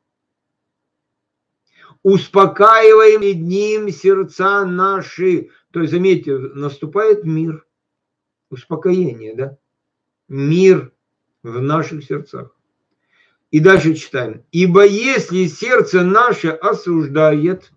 Успокаиваем пред ним сердца наши. То есть, заметьте, наступает мир, успокоение, да? Мир в наших сердцах. И дальше читаем. Ибо если сердце наше осуждает,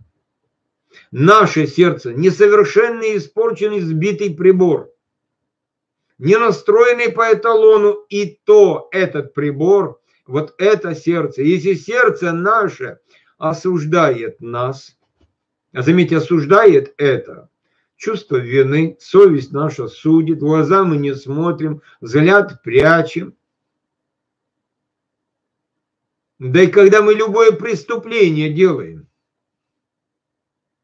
наше сердце несовершенный, испорченный, сбитый прибор, не настроенный по эталону, и то этот прибор, вот это сердце, если сердце наше осуждает нас, а заметьте, осуждает это, чувство вины, совесть наша судит, в глаза мы не смотрим, взгляд прячем. Да и когда мы любое преступление делаем,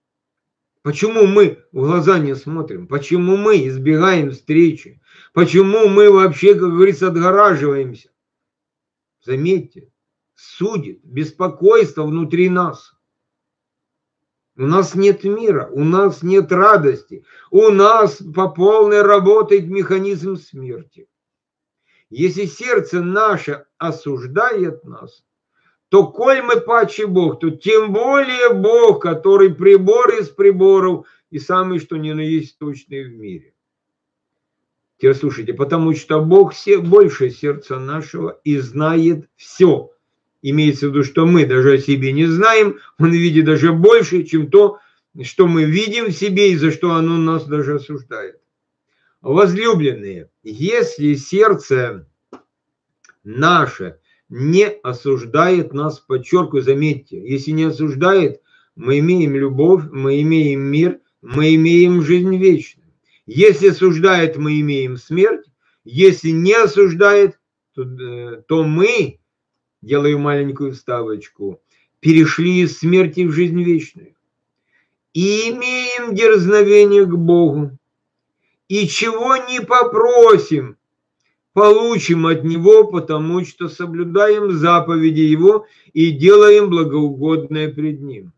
Почему мы в глаза не смотрим? Почему мы избегаем встречи? Почему мы вообще, как говорится, отгораживаемся? Заметьте, судит беспокойство внутри нас. У нас нет мира, у нас нет радости, у нас по полной работает механизм смерти. Если сердце наше осуждает нас, то коль мы паче Бог, то тем более Бог, который прибор из приборов и самый, что ни на есть, точный в мире. Теперь слушайте, потому что Бог все, больше сердца нашего и знает все. Имеется в виду, что мы даже о себе не знаем, Он видит даже больше, чем то, что мы видим в себе и за что оно нас даже осуждает. Возлюбленные, если сердце наше не осуждает нас, подчеркиваю, заметьте, если не осуждает, мы имеем любовь, мы имеем мир, мы имеем жизнь вечную. Если осуждает, мы имеем смерть, если не осуждает, то, то мы, делаю маленькую вставочку, перешли из смерти в жизнь вечную. И имеем дерзновение к Богу. И чего не попросим, получим от Него, потому что соблюдаем заповеди Его и делаем благоугодное пред Ним.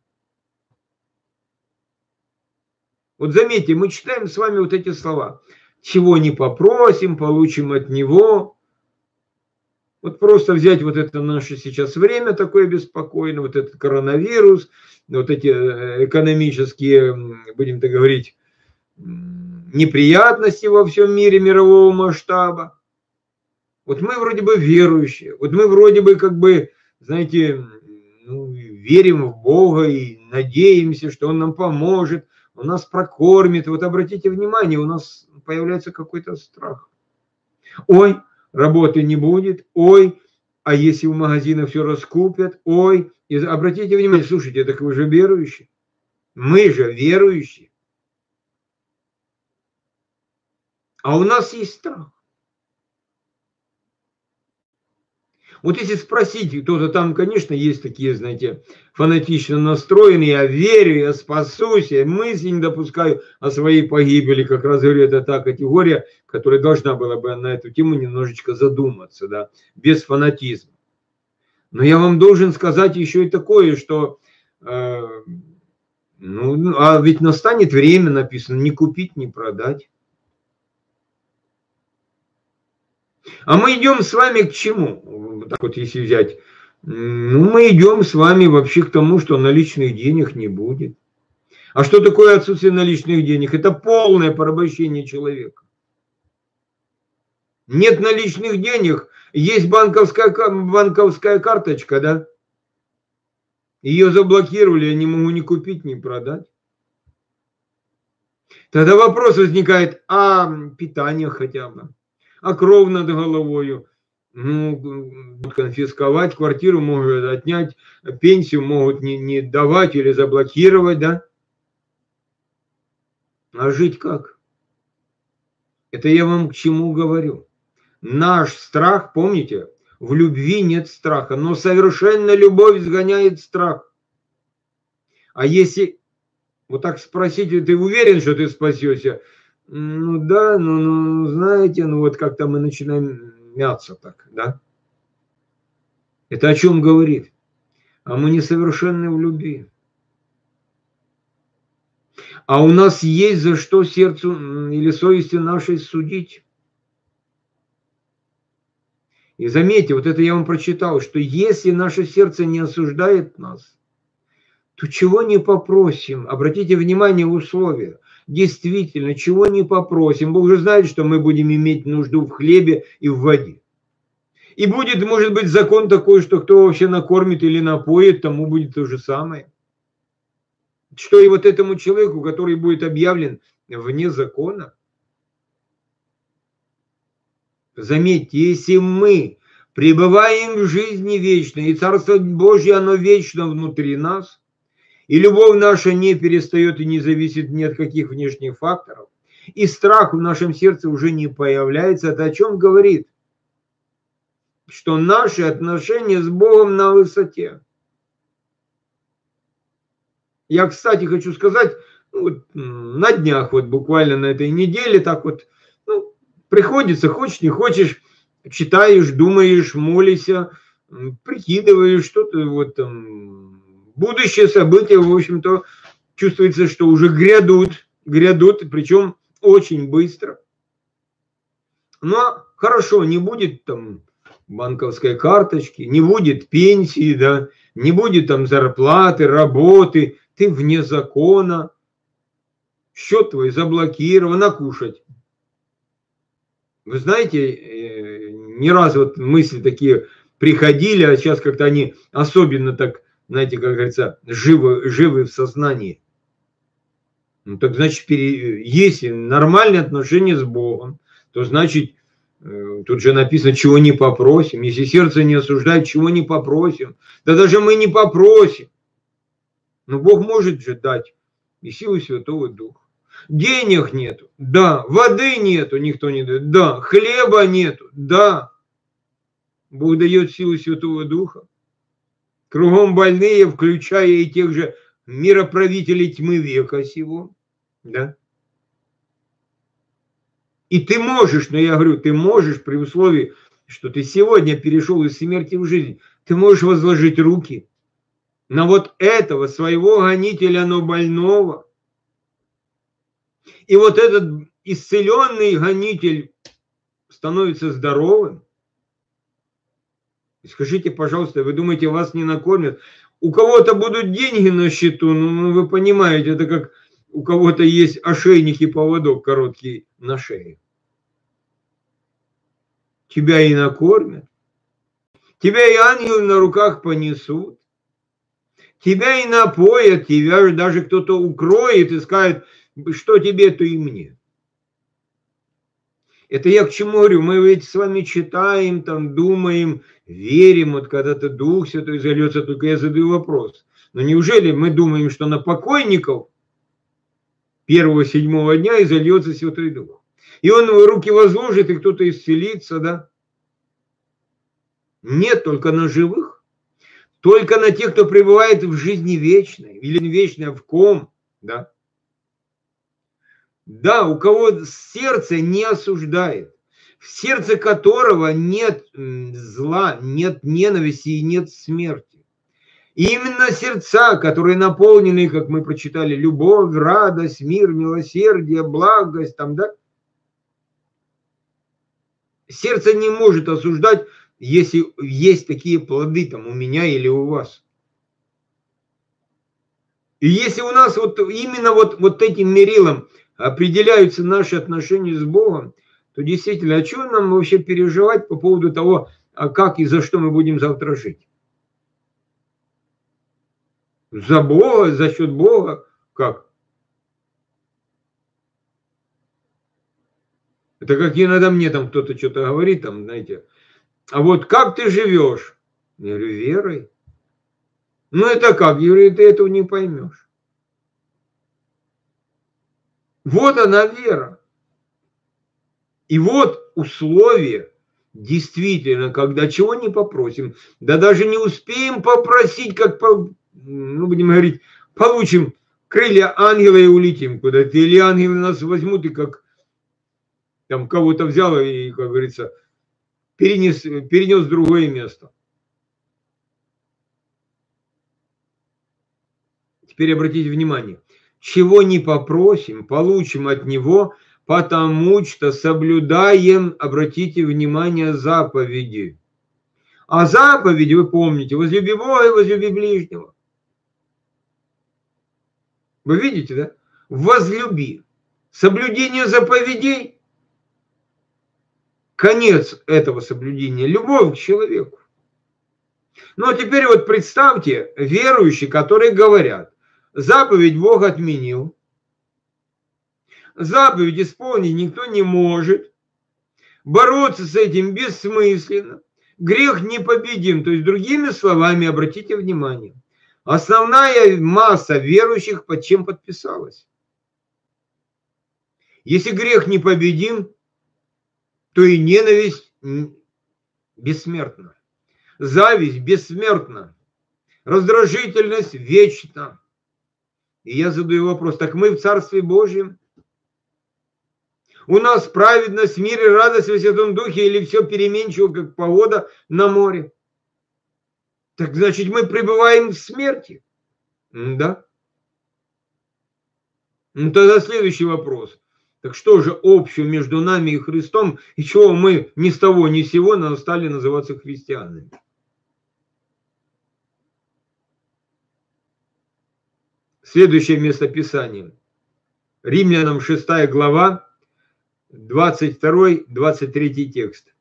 Вот заметьте, мы читаем с вами вот эти слова. Чего не попросим, получим от Него. Вот просто взять вот это наше сейчас время такое беспокойное, вот этот коронавирус, вот эти экономические, будем так говорить, неприятности во всем мире мирового масштаба. Вот мы вроде бы верующие, вот мы вроде бы как бы, знаете, ну, верим в Бога и надеемся, что Он нам поможет, Он нас прокормит. Вот обратите внимание, у нас появляется какой-то страх. Ой, работы не будет, ой, а если в магазинах все раскупят, ой. И обратите внимание, слушайте, так вы же верующие. Мы же верующие. А у нас есть страх. Вот если спросить, кто-то там, конечно, есть такие, знаете, фанатично настроенные, я верю, я спасусь, я мысли не допускаю о своей погибели. Как раз говорю, это та категория, которая должна была бы на эту тему немножечко задуматься, да, без фанатизма. Но я вам должен сказать еще и такое, что, э, ну, а ведь настанет время, написано, не купить, не продать. А мы идем с вами к чему? Так вот, если взять, ну, мы идем с вами вообще к тому, что наличных денег не будет. А что такое отсутствие наличных денег? Это полное порабощение человека. Нет наличных денег, есть банковская, банковская карточка, да? Ее заблокировали, я не могу ни купить, ни продать. Тогда вопрос возникает, а питание хотя бы? А кров над головою, ну, конфисковать, квартиру могут отнять, пенсию могут не, не давать или заблокировать, да? А жить как? Это я вам к чему говорю. Наш страх, помните, в любви нет страха, но совершенно любовь сгоняет страх. А если вот так спросить, ты уверен, что ты спасешься? Ну да, ну, ну знаете, ну вот как-то мы начинаем мяться так, да? Это о чем говорит? А мы несовершенны в любви. А у нас есть за что сердцу или совести нашей судить. И заметьте, вот это я вам прочитал, что если наше сердце не осуждает нас, то чего не попросим? Обратите внимание в условия. Действительно, чего не попросим? Бог же знает, что мы будем иметь нужду в хлебе и в воде. И будет, может быть, закон такой, что кто вообще накормит или напоит, тому будет то же самое. Что и вот этому человеку, который будет объявлен вне закона. Заметьте, если мы пребываем в жизни вечной, и Царство Божье, оно вечно внутри нас, и любовь наша не перестает и не зависит ни от каких внешних факторов, и страх в нашем сердце уже не появляется, это о чем говорит? Что наши отношения с Богом на высоте. Я, кстати, хочу сказать, Ну, вот, на днях, вот буквально на этой неделе, так вот, ну, приходится, хочешь, не хочешь, читаешь, думаешь, молишься, прикидываешь что-то, вот там, будущее события, в общем-то, чувствуется, что уже грядут, грядут, причем очень быстро. Но хорошо, не будет там банковской карточки, не будет пенсии, да, не будет там зарплаты, работы, ты вне закона, счет твой заблокирован, а кушать. Вы знаете, не раз вот мысли такие приходили, а сейчас как-то они особенно так, знаете, как говорится, живы, живы в сознании. Ну так значит, если нормальные отношения с Богом, то значит, тут же написано, чего не попросим. Если сердце не осуждает, чего не попросим. Да даже мы не попросим. Но Бог может же дать и силу Святого Духа. Денег нету, да. Воды нету, никто не дает, да. Хлеба нету, да. Бог дает силу Святого Духа. Кругом больные, включая и тех же мироправителей тьмы века сего, да. И ты можешь, но я говорю, ты можешь при условии, что ты сегодня перешел из смерти в жизнь, ты можешь возложить руки на вот этого своего гонителя, но больного. И вот этот исцеленный гонитель становится здоровым. Скажите, пожалуйста, вы думаете, вас не накормят? У кого-то будут деньги на счету, ну вы понимаете, это как у кого-то есть ошейник и поводок короткий на шее. Тебя и накормят, тебя и ангелы на руках понесут, тебя и напоят, тебя даже кто-то укроет и скажет, что тебе, то и мне. Это я к чему говорю? Мы ведь с вами читаем, там, думаем, верим, вот когда-то Дух Святой зальется, только я задаю вопрос. Но неужели мы думаем, что на покойников первого седьмого дня и зальется Святой Дух? И он руки возложит, и кто-то исцелится, да? Нет, только на живых. Только на тех, кто пребывает в жизни вечной. Или вечная в ком, да? Да, у кого сердце не осуждает, в сердце которого нет зла, нет ненависти и нет смерти. И именно сердца, которые наполнены, как мы прочитали, любовь, радость, мир, милосердие, благость, там, да? Сердце не может осуждать, если есть такие плоды там у меня или у вас. И если у нас вот именно вот, вот этим мерилом определяются наши отношения с Богом, то действительно, о чем нам вообще переживать по поводу того, как и за что мы будем завтра жить? За Бога, за счет Бога, как? Это как иногда мне там кто-то что-то говорит, там, знаете, а вот как ты живешь? Я говорю, верой. Ну это как? Я говорю, ты этого не поймешь. Вот она вера. И вот условия, действительно, когда чего не попросим, да даже не успеем попросить, как, ну, будем говорить, получим крылья ангела и улетим куда-то, или ангелы нас возьмут и как там кого-то взял и, как говорится, перенес, перенес в другое место. Теперь обратите внимание, чего не попросим, получим от него, потому что соблюдаем, обратите внимание, заповеди. А заповеди, вы помните, возлюби Бога и возлюби ближнего. Вы видите, да? Возлюби. Соблюдение заповедей. Конец этого соблюдения. Любовь к человеку. Ну а теперь вот представьте верующие, которые говорят, заповедь Бог отменил. Заповедь исполнить никто не может. Бороться с этим бессмысленно. Грех непобедим. То есть, другими словами, обратите внимание, основная масса верующих под чем подписалась. Если грех непобедим, то и ненависть бессмертна. Зависть бессмертна. Раздражительность вечна. И я задаю вопрос, так мы в Царстве Божьем? У нас праведность, мир и радость во Святом Духе, или все переменчиво, как погода на море? Так значит, мы пребываем в смерти. Да? Ну тогда следующий вопрос. Так что же общего между нами и Христом, и чего мы ни с того ни с сего стали называться христианами? Следующее местописание. Римлянам шестая глава, двадцать второй двадцать третий текст.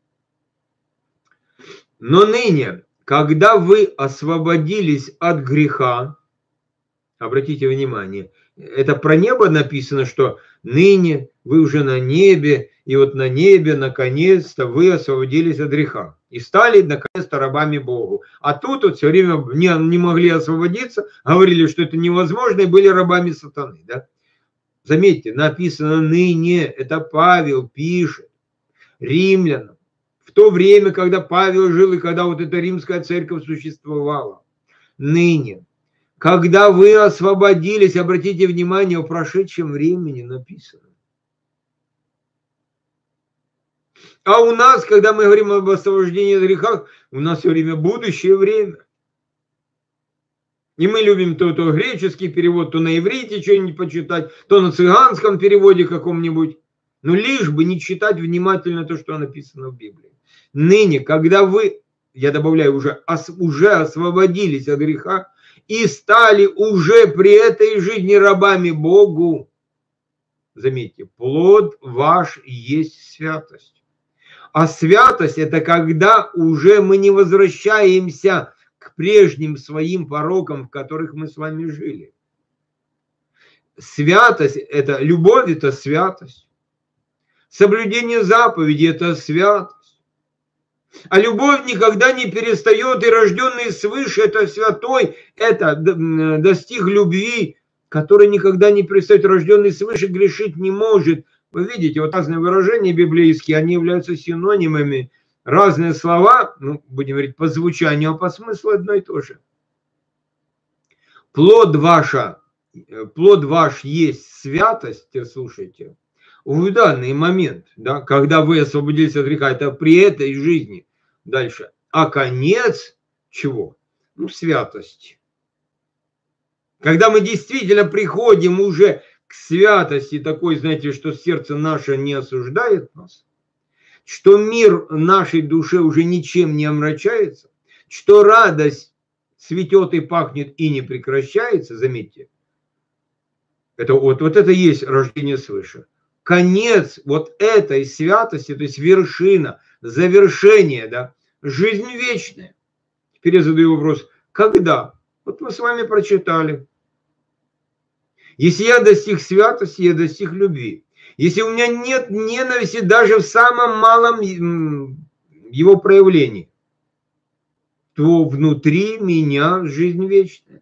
Но ныне, когда вы освободились от греха, обратите внимание, это про небо написано, что ныне вы уже на небе, и вот на небе наконец-то вы освободились от греха и стали наконец-то рабами Богу. А тут вот все время не, не могли освободиться, говорили, что это невозможно, и были рабами сатаны. Да? Заметьте, написано ныне, это Павел пишет римлянам. В то время, когда Павел жил и когда вот эта римская церковь существовала. Ныне. Когда вы освободились, обратите внимание, в прошедшем времени написано. А у нас, когда мы говорим об освобождении от греха, у нас все время будущее время. И мы любим то, то греческий перевод, то на иврите что-нибудь почитать, то на цыганском переводе каком-нибудь. Но лишь бы не читать внимательно то, что написано в Библии. Ныне, когда вы, я добавляю, уже, уже освободились от греха, и стали уже при этой жизни рабами Богу. Заметьте, плод ваш есть святость. А святость – это когда уже мы не возвращаемся к прежним своим порокам, в которых мы с вами жили. Святость – это любовь, это святость. Соблюдение заповедей – это святость. А любовь никогда не перестает, и рожденный свыше, это святой, это достиг любви, который никогда не перестает, рожденный свыше грешить не может. Вы видите, вот разные выражения библейские, они являются синонимами. Разные слова, ну, будем говорить, по звучанию, а по смыслу одно и то же. Плод ваша, плод ваш есть святость, слушайте. В данный момент, да, когда вы освободились от греха, это при этой жизни. Дальше. А конец чего? Ну, святости. Когда мы действительно приходим уже к святости, такой, знаете, что сердце наше не осуждает нас, что мир нашей душе уже ничем не омрачается, что радость цветет и пахнет и не прекращается, заметьте. Это, вот, вот это и есть рождение свыше. Конец вот этой святости, то есть вершина, завершение, да, жизнь вечная. Теперь я задаю вопрос, когда? Вот мы с вами прочитали. Если я достиг святости, я достиг любви. Если у меня нет ненависти даже в самом малом его проявлении, то внутри меня жизнь вечная.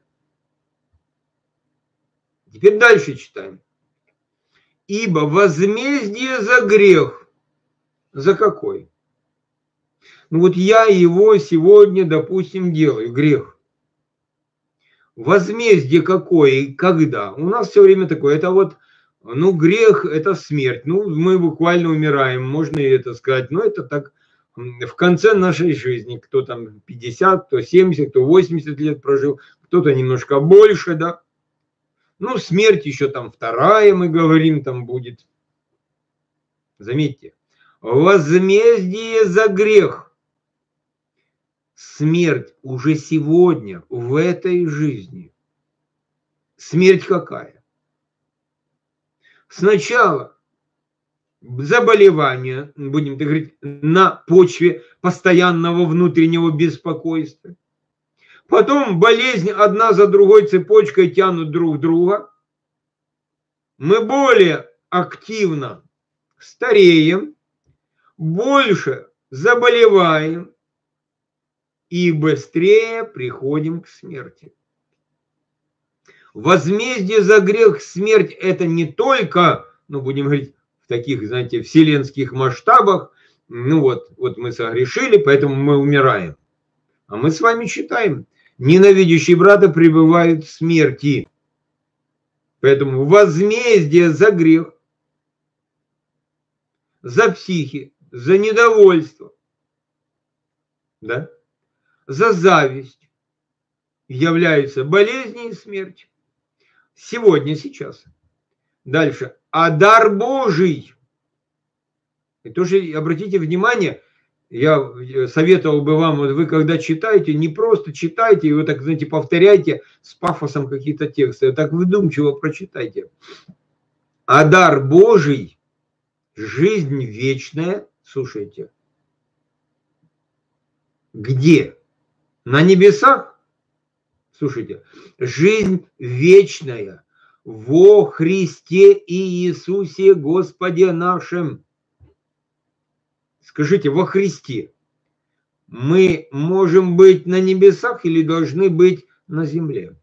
Теперь дальше читаем. Ибо возмездие за грех. За какой? Ну вот я его сегодня, допустим, делаю, грех. Возмездие какое и когда? У нас все время такое, это вот, ну грех это смерть. Ну мы буквально умираем, можно и это сказать. Но это так в конце нашей жизни. Кто там пятьдесят, кто семьдесят, кто восемьдесят лет прожил, кто-то немножко больше, да. Ну, смерть еще там вторая, мы говорим, там будет. Заметьте, возмездие за грех. Смерть уже сегодня, в этой жизни. Смерть какая? Сначала заболевание, будем так говорить, на почве постоянного внутреннего беспокойства. Потом болезни одна за другой цепочкой тянут друг друга. Мы более активно стареем, больше заболеваем и быстрее приходим к смерти. Возмездие за грех, смерть – это не только, ну будем говорить, в таких, знаете, вселенских масштабах, ну вот, вот мы согрешили, поэтому мы умираем. А мы с вами читаем. Ненавидящие брата пребывают в смерти. Поэтому возмездие за грех, за психи, за недовольство, да, за зависть являются болезни и смерть. Сегодня, сейчас. Дальше. А дар Божий. И тоже обратите внимание, я советовал бы вам, вот вы когда читаете, не просто читайте, и вы так, знаете, повторяйте с пафосом какие-то тексты, а так выдумчиво прочитайте. А дар Божий, жизнь вечная, слушайте, где? На небесах? Слушайте, жизнь вечная во Христе и Иисусе Господе нашим. Скажите, во Христе мы можем быть на небесах или должны быть на земле?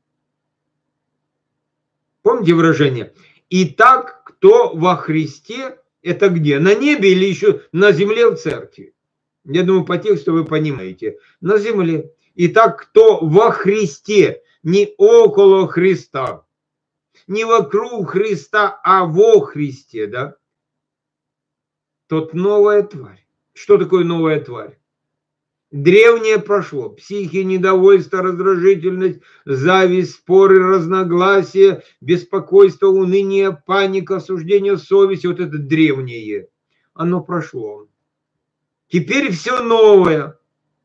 Помните выражение? Итак, кто во Христе, это где? На небе или еще на земле в церкви? Я думаю, по тексту вы понимаете. На земле. Итак, кто во Христе, не около Христа, не вокруг Христа, а во Христе, да? Тот новая тварь. Что такое новая тварь? Древнее прошло. Психи, недовольство, раздражительность, зависть, споры, разногласия, беспокойство, уныние, паника, осуждение, совесть. Вот это древнее. Оно прошло. Теперь все новое.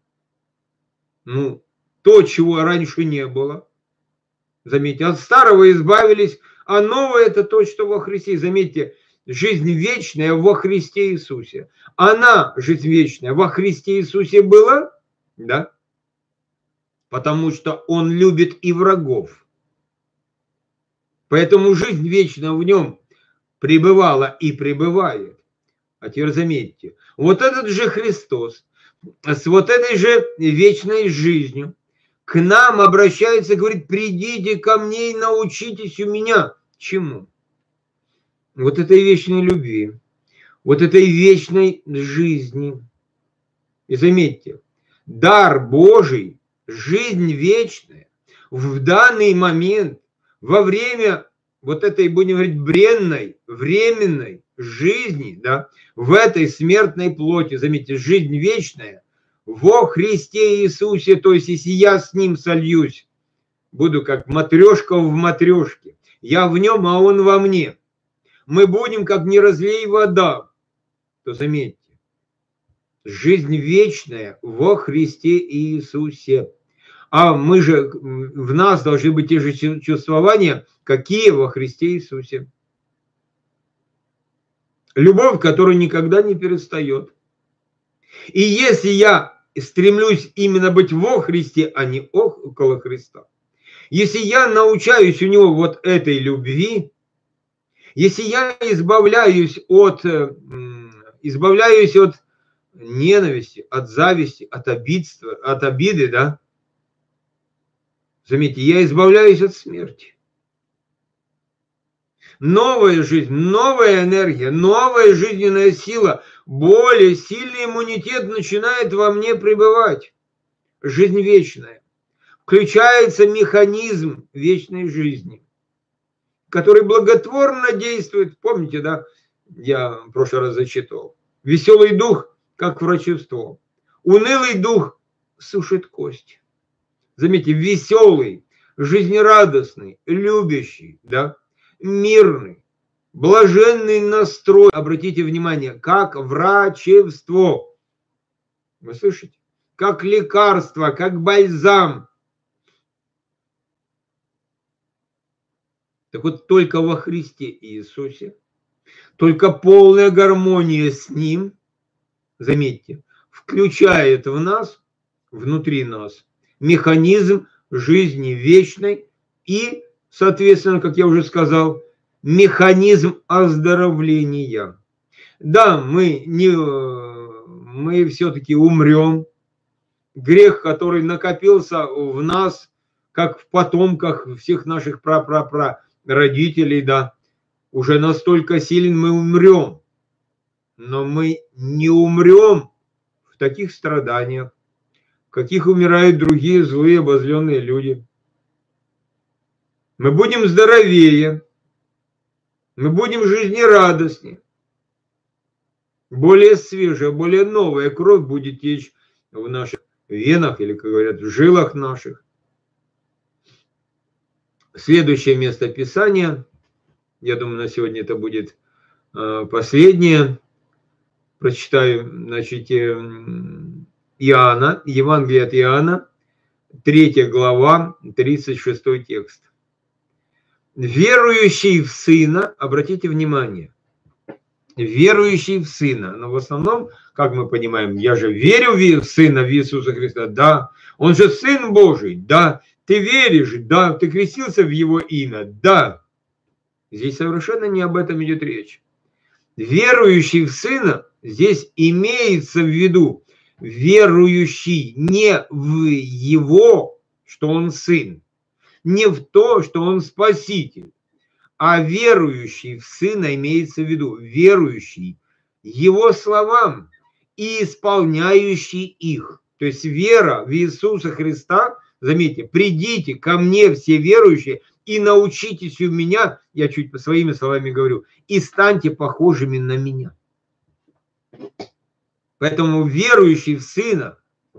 Ну, то, чего раньше не было. Заметьте, от старого избавились, а новое это то, что во Христе. Заметьте, жизнь вечная во Христе Иисусе. Она, жизнь вечная, во Христе Иисусе была, да? Потому что Он любит и врагов. Поэтому жизнь вечная в Нем пребывала и пребывает. А теперь заметьте, вот этот же Христос с вот этой же вечной жизнью к нам обращается, говорит, придите ко мне и научитесь у меня. Чему? Вот этой вечной любви, вот этой вечной жизни. И заметьте, дар Божий, жизнь вечная, в данный момент, во время вот этой, будем говорить, бренной, временной жизни, да, в этой смертной плоти, заметьте, жизнь вечная, во Христе Иисусе, то есть если я с Ним сольюсь, буду как матрешка в матрешке, я в Нем, а Он во мне. Мы будем, как не разлей вода, то заметьте, жизнь вечная во Христе Иисусе. А мы же, в нас должны быть те же чувствования, какие во Христе Иисусе. Любовь, которая никогда не перестает. И если я стремлюсь именно быть во Христе, а не около Христа, если я научаюсь у Него вот этой любви, если я избавляюсь от, избавляюсь от ненависти, от зависти, от обидства, от обиды, да, заметьте, я избавляюсь от смерти. Новая жизнь, новая энергия, новая жизненная сила, более сильный иммунитет начинает во мне пребывать. Жизнь вечная. Включается механизм вечной жизни, который благотворно действует. Помните, да, я в прошлый раз зачитывал. Веселый дух, как врачевство. Унылый дух сушит кости. Заметьте, веселый, жизнерадостный, любящий, да, мирный, блаженный настрой. Обратите внимание, как врачевство. Вы слышите? Как лекарство, как бальзам. Так вот, только во Христе Иисусе, только полная гармония с Ним, заметьте, включает в нас, внутри нас, механизм жизни вечной и, соответственно, как я уже сказал, механизм оздоровления. Да, мы, не, мы все-таки умрем. Грех, который накопился в нас, как в потомках всех наших пра-пра-пра родителей, да, уже настолько силен, мы умрем. Но мы не умрем в таких страданиях, в каких умирают другие злые, обозленные люди. мы будем здоровее, мы будем жизнерадостнее, более свежая, более новая кровь будет течь в наших венах или, как говорят, в жилах наших. Следующее место Писания, я думаю, на сегодня это будет последнее, прочитаю, значит, Иоанна, Евангелие от Иоанна, третья глава, тридцать шестой текст. Верующий в Сына, обратите внимание, верующий в Сына, но в основном, как мы понимаем, я же верю в Сына, в Иисуса Христа, да, Он же Сын Божий, да, ты веришь, да, ты крестился в Его имя, да. Здесь совершенно не об этом идет речь. Верующий в Сына, здесь имеется в виду верующий не в Его, что Он Сын, не в то, что Он Спаситель, а верующий в Сына имеется в виду верующий Его словам и исполняющий их. То есть вера в Иисуса Христа, заметьте, придите ко мне все верующие и научитесь у меня, я чуть по своими словами говорю, и станьте похожими на меня. Поэтому верующий в Сына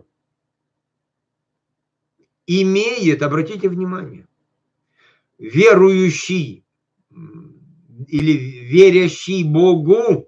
имеет, обратите внимание, верующий или верящий Богу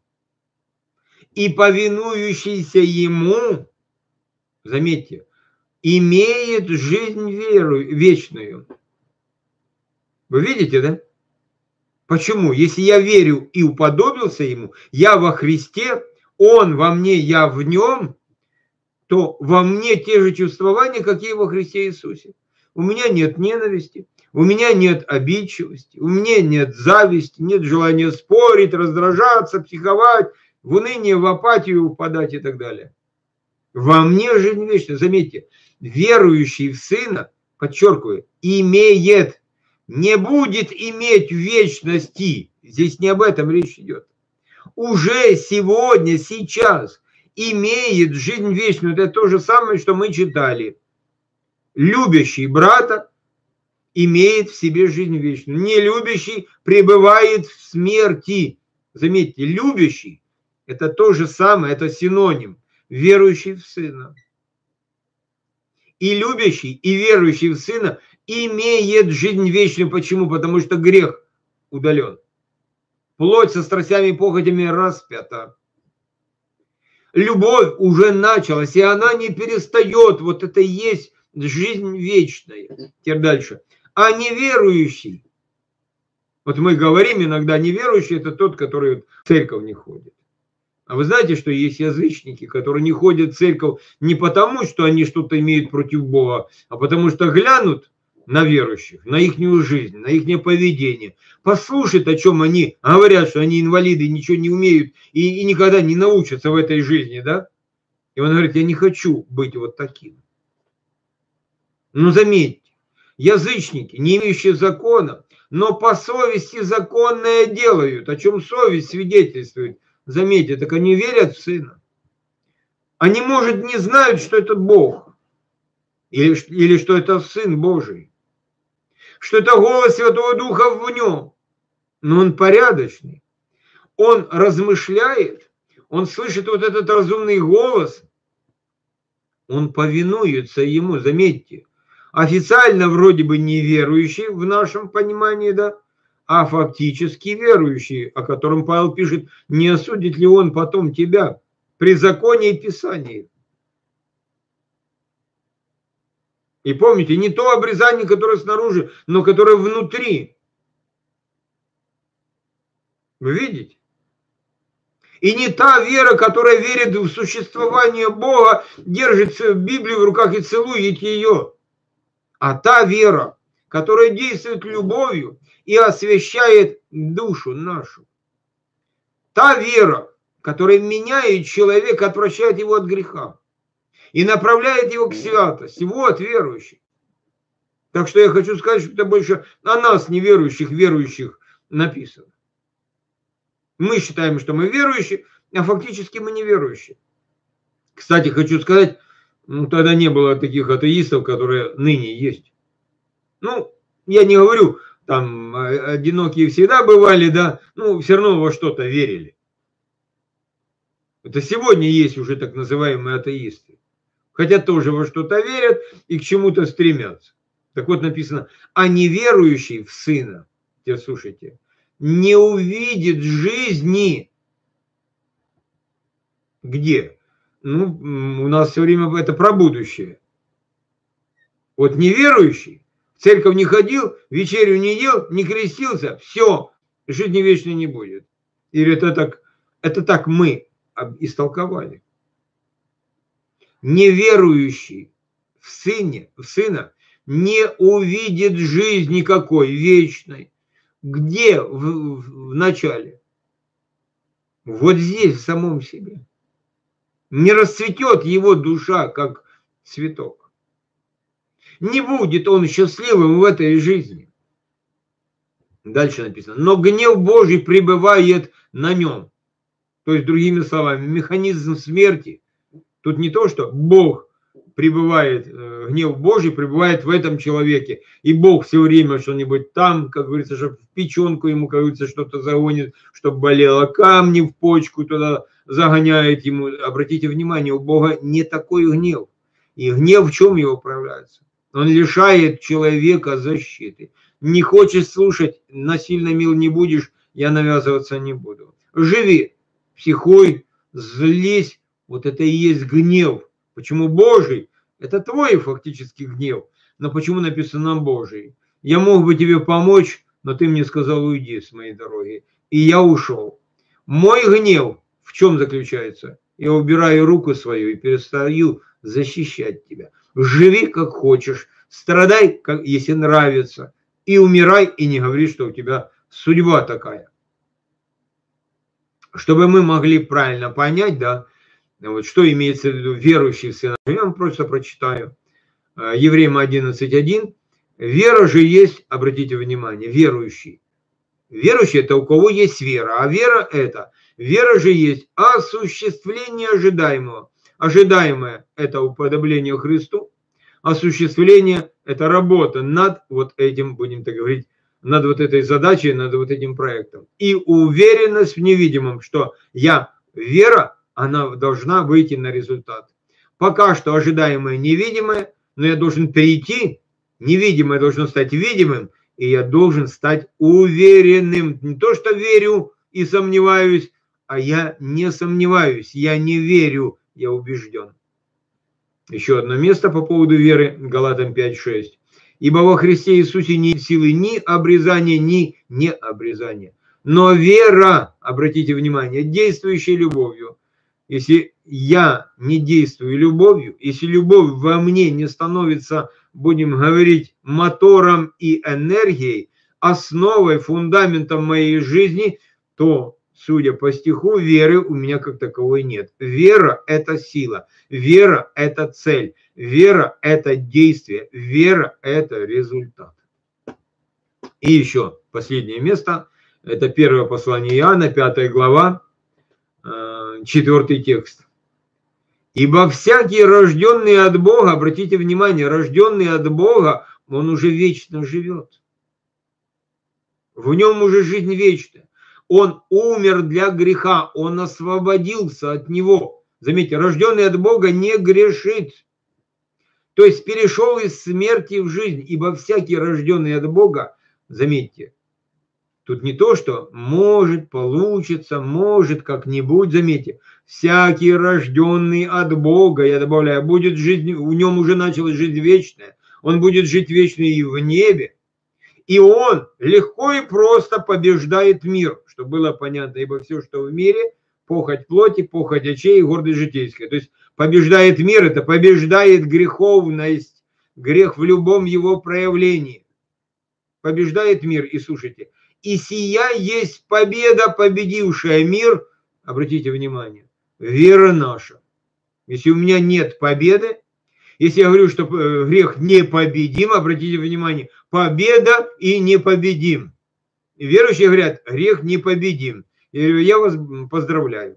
и повинующийся Ему, заметьте, имеет жизнь веру, вечную. Вы видите, да? Почему? Если я верю и уподобился Ему, я во Христе, Он во мне, я в Нем, то во мне те же чувствования, какие во Христе Иисусе. У меня нет ненависти, у меня нет обидчивости, у меня нет зависти, нет желания спорить, раздражаться, психовать, в уныние, в апатию упадать и так далее. Во мне жизнь вечная. Заметьте, верующий в Сына, подчеркиваю, имеет, не будет иметь в вечности. Здесь не об этом речь идет. Уже сегодня, сейчас имеет жизнь вечную. Это то же самое, что мы читали. Любящий брата имеет в себе жизнь вечную. Не любящий пребывает в смерти. Заметьте, любящий – это то же самое, это синоним. Верующий в Сына. И любящий, и верующий в Сына имеет жизнь вечную. Почему? Потому что грех удален. Плоть со страстями и похотями распята. Любовь уже началась, и она не перестает. Вот это и есть жизнь вечная. Теперь дальше. А неверующий. Вот мы говорим иногда, неверующий – это тот, который в церковь не ходит. А вы знаете, что есть язычники, которые не ходят в церковь не потому, что они что-то имеют против Бога, а потому что глянут на верующих, на их жизнь, на их поведение, послушают, о чем они говорят, что они инвалиды, ничего не умеют и, и никогда не научатся в этой жизни, да? И он говорит, я не хочу быть вот таким. Но заметьте, язычники, не имеющие закона, но по совести законное делают, о чем совесть свидетельствует. Заметьте, так они верят в Сына. Они, может, не знают, что это Бог. Или, или что это Сын Божий. Что это голос Святого Духа в нем. Но он порядочный. Он размышляет. Он слышит вот этот разумный голос. Он повинуется ему. Заметьте. Официально вроде бы неверующий в нашем понимании, да? А фактически верующий, о котором Павел пишет, не осудит ли он потом тебя при законе и Писании. И помните, не то обрезание, которое снаружи, но которое внутри. Вы видите? И не та вера, которая верит в существование Бога, держит Библию в руках и целует ее, а та вера, которая действует любовью и освящает душу нашу. Та вера, которая меняет человека, отвращает его от греха и направляет его к святости. Вот верующий. Так что я хочу сказать, что это больше о нас, неверующих, верующих, написано. Мы считаем, что мы верующие, а фактически мы неверующие. Кстати, хочу сказать, ну, тогда не было таких атеистов, которые ныне есть. Ну, Я не говорю, там одинокие всегда бывали, да, ну, все равно во что-то верили. Это сегодня есть уже так называемые атеисты. Хотя тоже во что-то верят и к чему-то стремятся. Так вот написано, а неверующий в Сына, теперь слушайте, не увидит жизни. Где? Ну, у нас все время это про будущее. Вот неверующий в церковь не ходил, вечерю не ел, не крестился, все, жизни вечной не будет. Или это так, это так мы истолковали. Неверующий в Сыне, в Сына не увидит жизни какой вечной. Где в, в начале? Вот здесь, в самом себе. Не расцветет его душа, как цветок. Не будет он счастливым в этой жизни. Дальше написано. Но гнев Божий пребывает на нем. То есть, другими словами, механизм смерти. Тут не то, что Бог пребывает, гнев Божий пребывает в этом человеке. И Бог все время что-нибудь там, как говорится, чтобы в печенку ему, как говорится, что-то загонит, чтобы болело, камни в почку туда загоняет ему. Обратите внимание, у Бога не такой гнев. И гнев в чем его проявляется? Он лишает человека защиты. Не хочешь слушать, насильно мил не будешь, я навязываться не буду. Живи, психуй, злись, вот это и есть гнев. Почему Божий? Это твой фактически гнев. Но почему написано Божий? Я мог бы тебе помочь, но ты мне сказал, уйди с моей дороги. И я ушел. Мой гнев в чем заключается? Я убираю руку свою и перестаю защищать тебя. Живи как хочешь, страдай, как, если нравится, и умирай, и не говори, что у тебя судьба такая. Чтобы мы могли правильно понять, да, вот, что имеется в виду верующий в Сына. Я вам просто прочитаю. Евреям одиннадцать один. Вера же есть, обратите внимание, верующий. Верующий – это у кого есть вера, а вера – это, вера же есть осуществление ожидаемого. Ожидаемое – это уподобление Христу, осуществление – это работа над вот этим, будем так говорить, над вот этой задачей, над вот этим проектом. И уверенность в невидимом, что я, вера, она должна выйти на результат. Пока что ожидаемое невидимое, но я должен перейти, невидимое должно стать видимым, и я должен стать уверенным. Не то, что верю и сомневаюсь, а я не сомневаюсь, я не верю, я убежден. Еще одно место по поводу веры, Галатам пять шесть. Ибо во Христе Иисусе нет силы ни обрезания, ни необрезания. Но вера, обратите внимание, действующая любовью. Если я не действую любовью, если любовь во мне не становится, будем говорить, мотором и энергией, основой, фундаментом моей жизни, то, судя по стиху, веры у меня как таковой нет. Вера – это сила, вера – это цель, вера – это действие, вера – это результат. И еще последнее место, это первое послание Иоанна, пятая глава, четвертый текст. Ибо всякий рожденный от Бога, обратите внимание, рожденный от Бога, он уже вечно живет. В нем уже жизнь вечная. Он умер для греха, он освободился от него. Заметьте, рожденный от Бога не грешит. То есть перешел из смерти в жизнь, ибо всякий рожденный от Бога, заметьте, тут не то, что может, получится, может как-нибудь, заметьте, всякий рожденный от Бога, я добавляю, будет жизнь, в нем уже началась жизнь вечная, он будет жить вечно и в небе, и он легко и просто побеждает мир, чтобы было понятно, ибо все, что в мире, похоть плоти, похоть очей и гордость житейская, то есть побеждает мир, это побеждает греховность, грех в любом его проявлении, побеждает мир, и слушайте, и сия есть победа, победившая мир, обратите внимание, вера наша. Если у меня нет победы, если я говорю, что грех непобедим, обратите внимание, победа и непобедим. И верующие говорят, грех непобедим. Я вас поздравляю.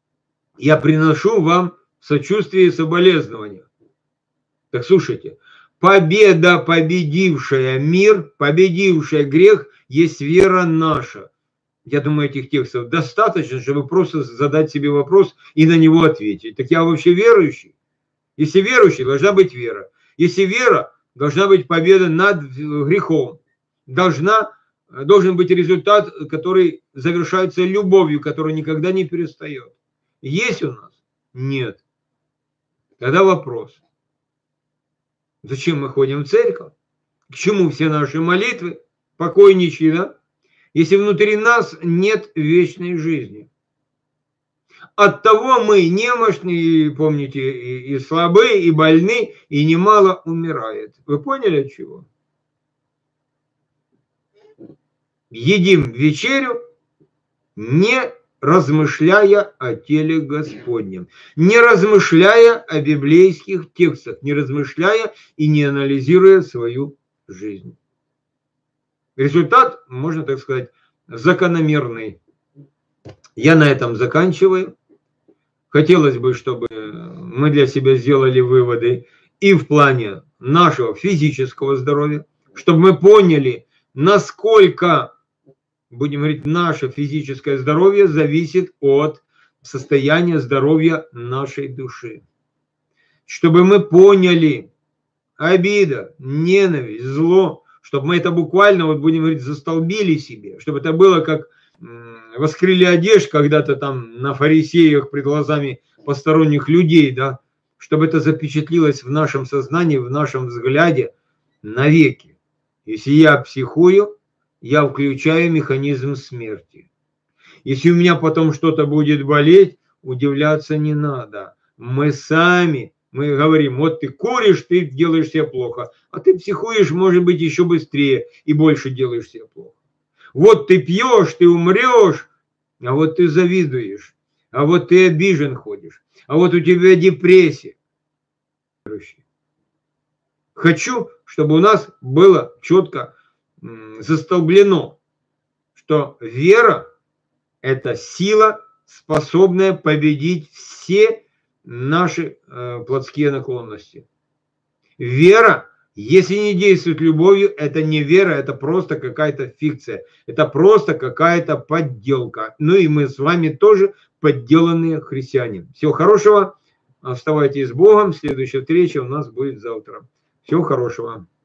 Я приношу вам сочувствие и соболезнования. Так слушайте, Победа, победившая мир, победившая грех, есть вера наша. Я думаю, этих текстов достаточно, чтобы просто задать себе вопрос и на него ответить. Так я вообще верующий? Если верующий, должна быть вера. Если вера, должна быть победа над грехом. Должна, должен быть результат, который завершается любовью, которая никогда не перестает. Есть у нас? Нет. Тогда вопрос. Зачем мы ходим в церковь? К чему все наши молитвы? Покойничьи, да? Если внутри нас нет вечной жизни. Оттого мы немощные, помните, и, и слабые, и больны, и немало умирает. Вы поняли, от чего? Едим вечерю, не размышляя о теле Господнем, не размышляя о библейских текстах, не размышляя и не анализируя свою жизнь. Результат, можно так сказать, закономерный. Я на этом заканчиваю. Хотелось бы, чтобы мы для себя сделали выводы и в плане нашего физического здоровья, чтобы мы поняли, насколько, будем говорить, наше физическое здоровье зависит от состояния здоровья нашей души. Чтобы мы поняли обида, ненависть, зло, чтобы мы это буквально, вот будем говорить, застолбили себе, чтобы это было как воскрыли одежду когда-то там на фарисеях пред глазами посторонних людей, да, чтобы это запечатлилось в нашем сознании, в нашем взгляде навеки. Если я психую, я включаю механизм смерти. Если у меня потом что-то будет болеть, удивляться не надо. Мы сами, мы говорим, вот ты куришь, ты делаешь себе плохо, а ты психуешь, может быть, еще быстрее и больше делаешь себе плохо. Вот ты пьешь, ты умрешь, а вот ты завидуешь, а вот ты обижен ходишь, а вот у тебя депрессия. Хочу, чтобы у нас было четко застолблено, что вера – это сила, способная победить все наши э, плотские наклонности. Вера, если не действует любовью, это не вера, это просто какая-то фикция, это просто какая-то подделка. Ну и мы с вами тоже подделанные христиане. Всего хорошего, оставайтесь с Богом, следующая встреча у нас будет завтра. Всего хорошего.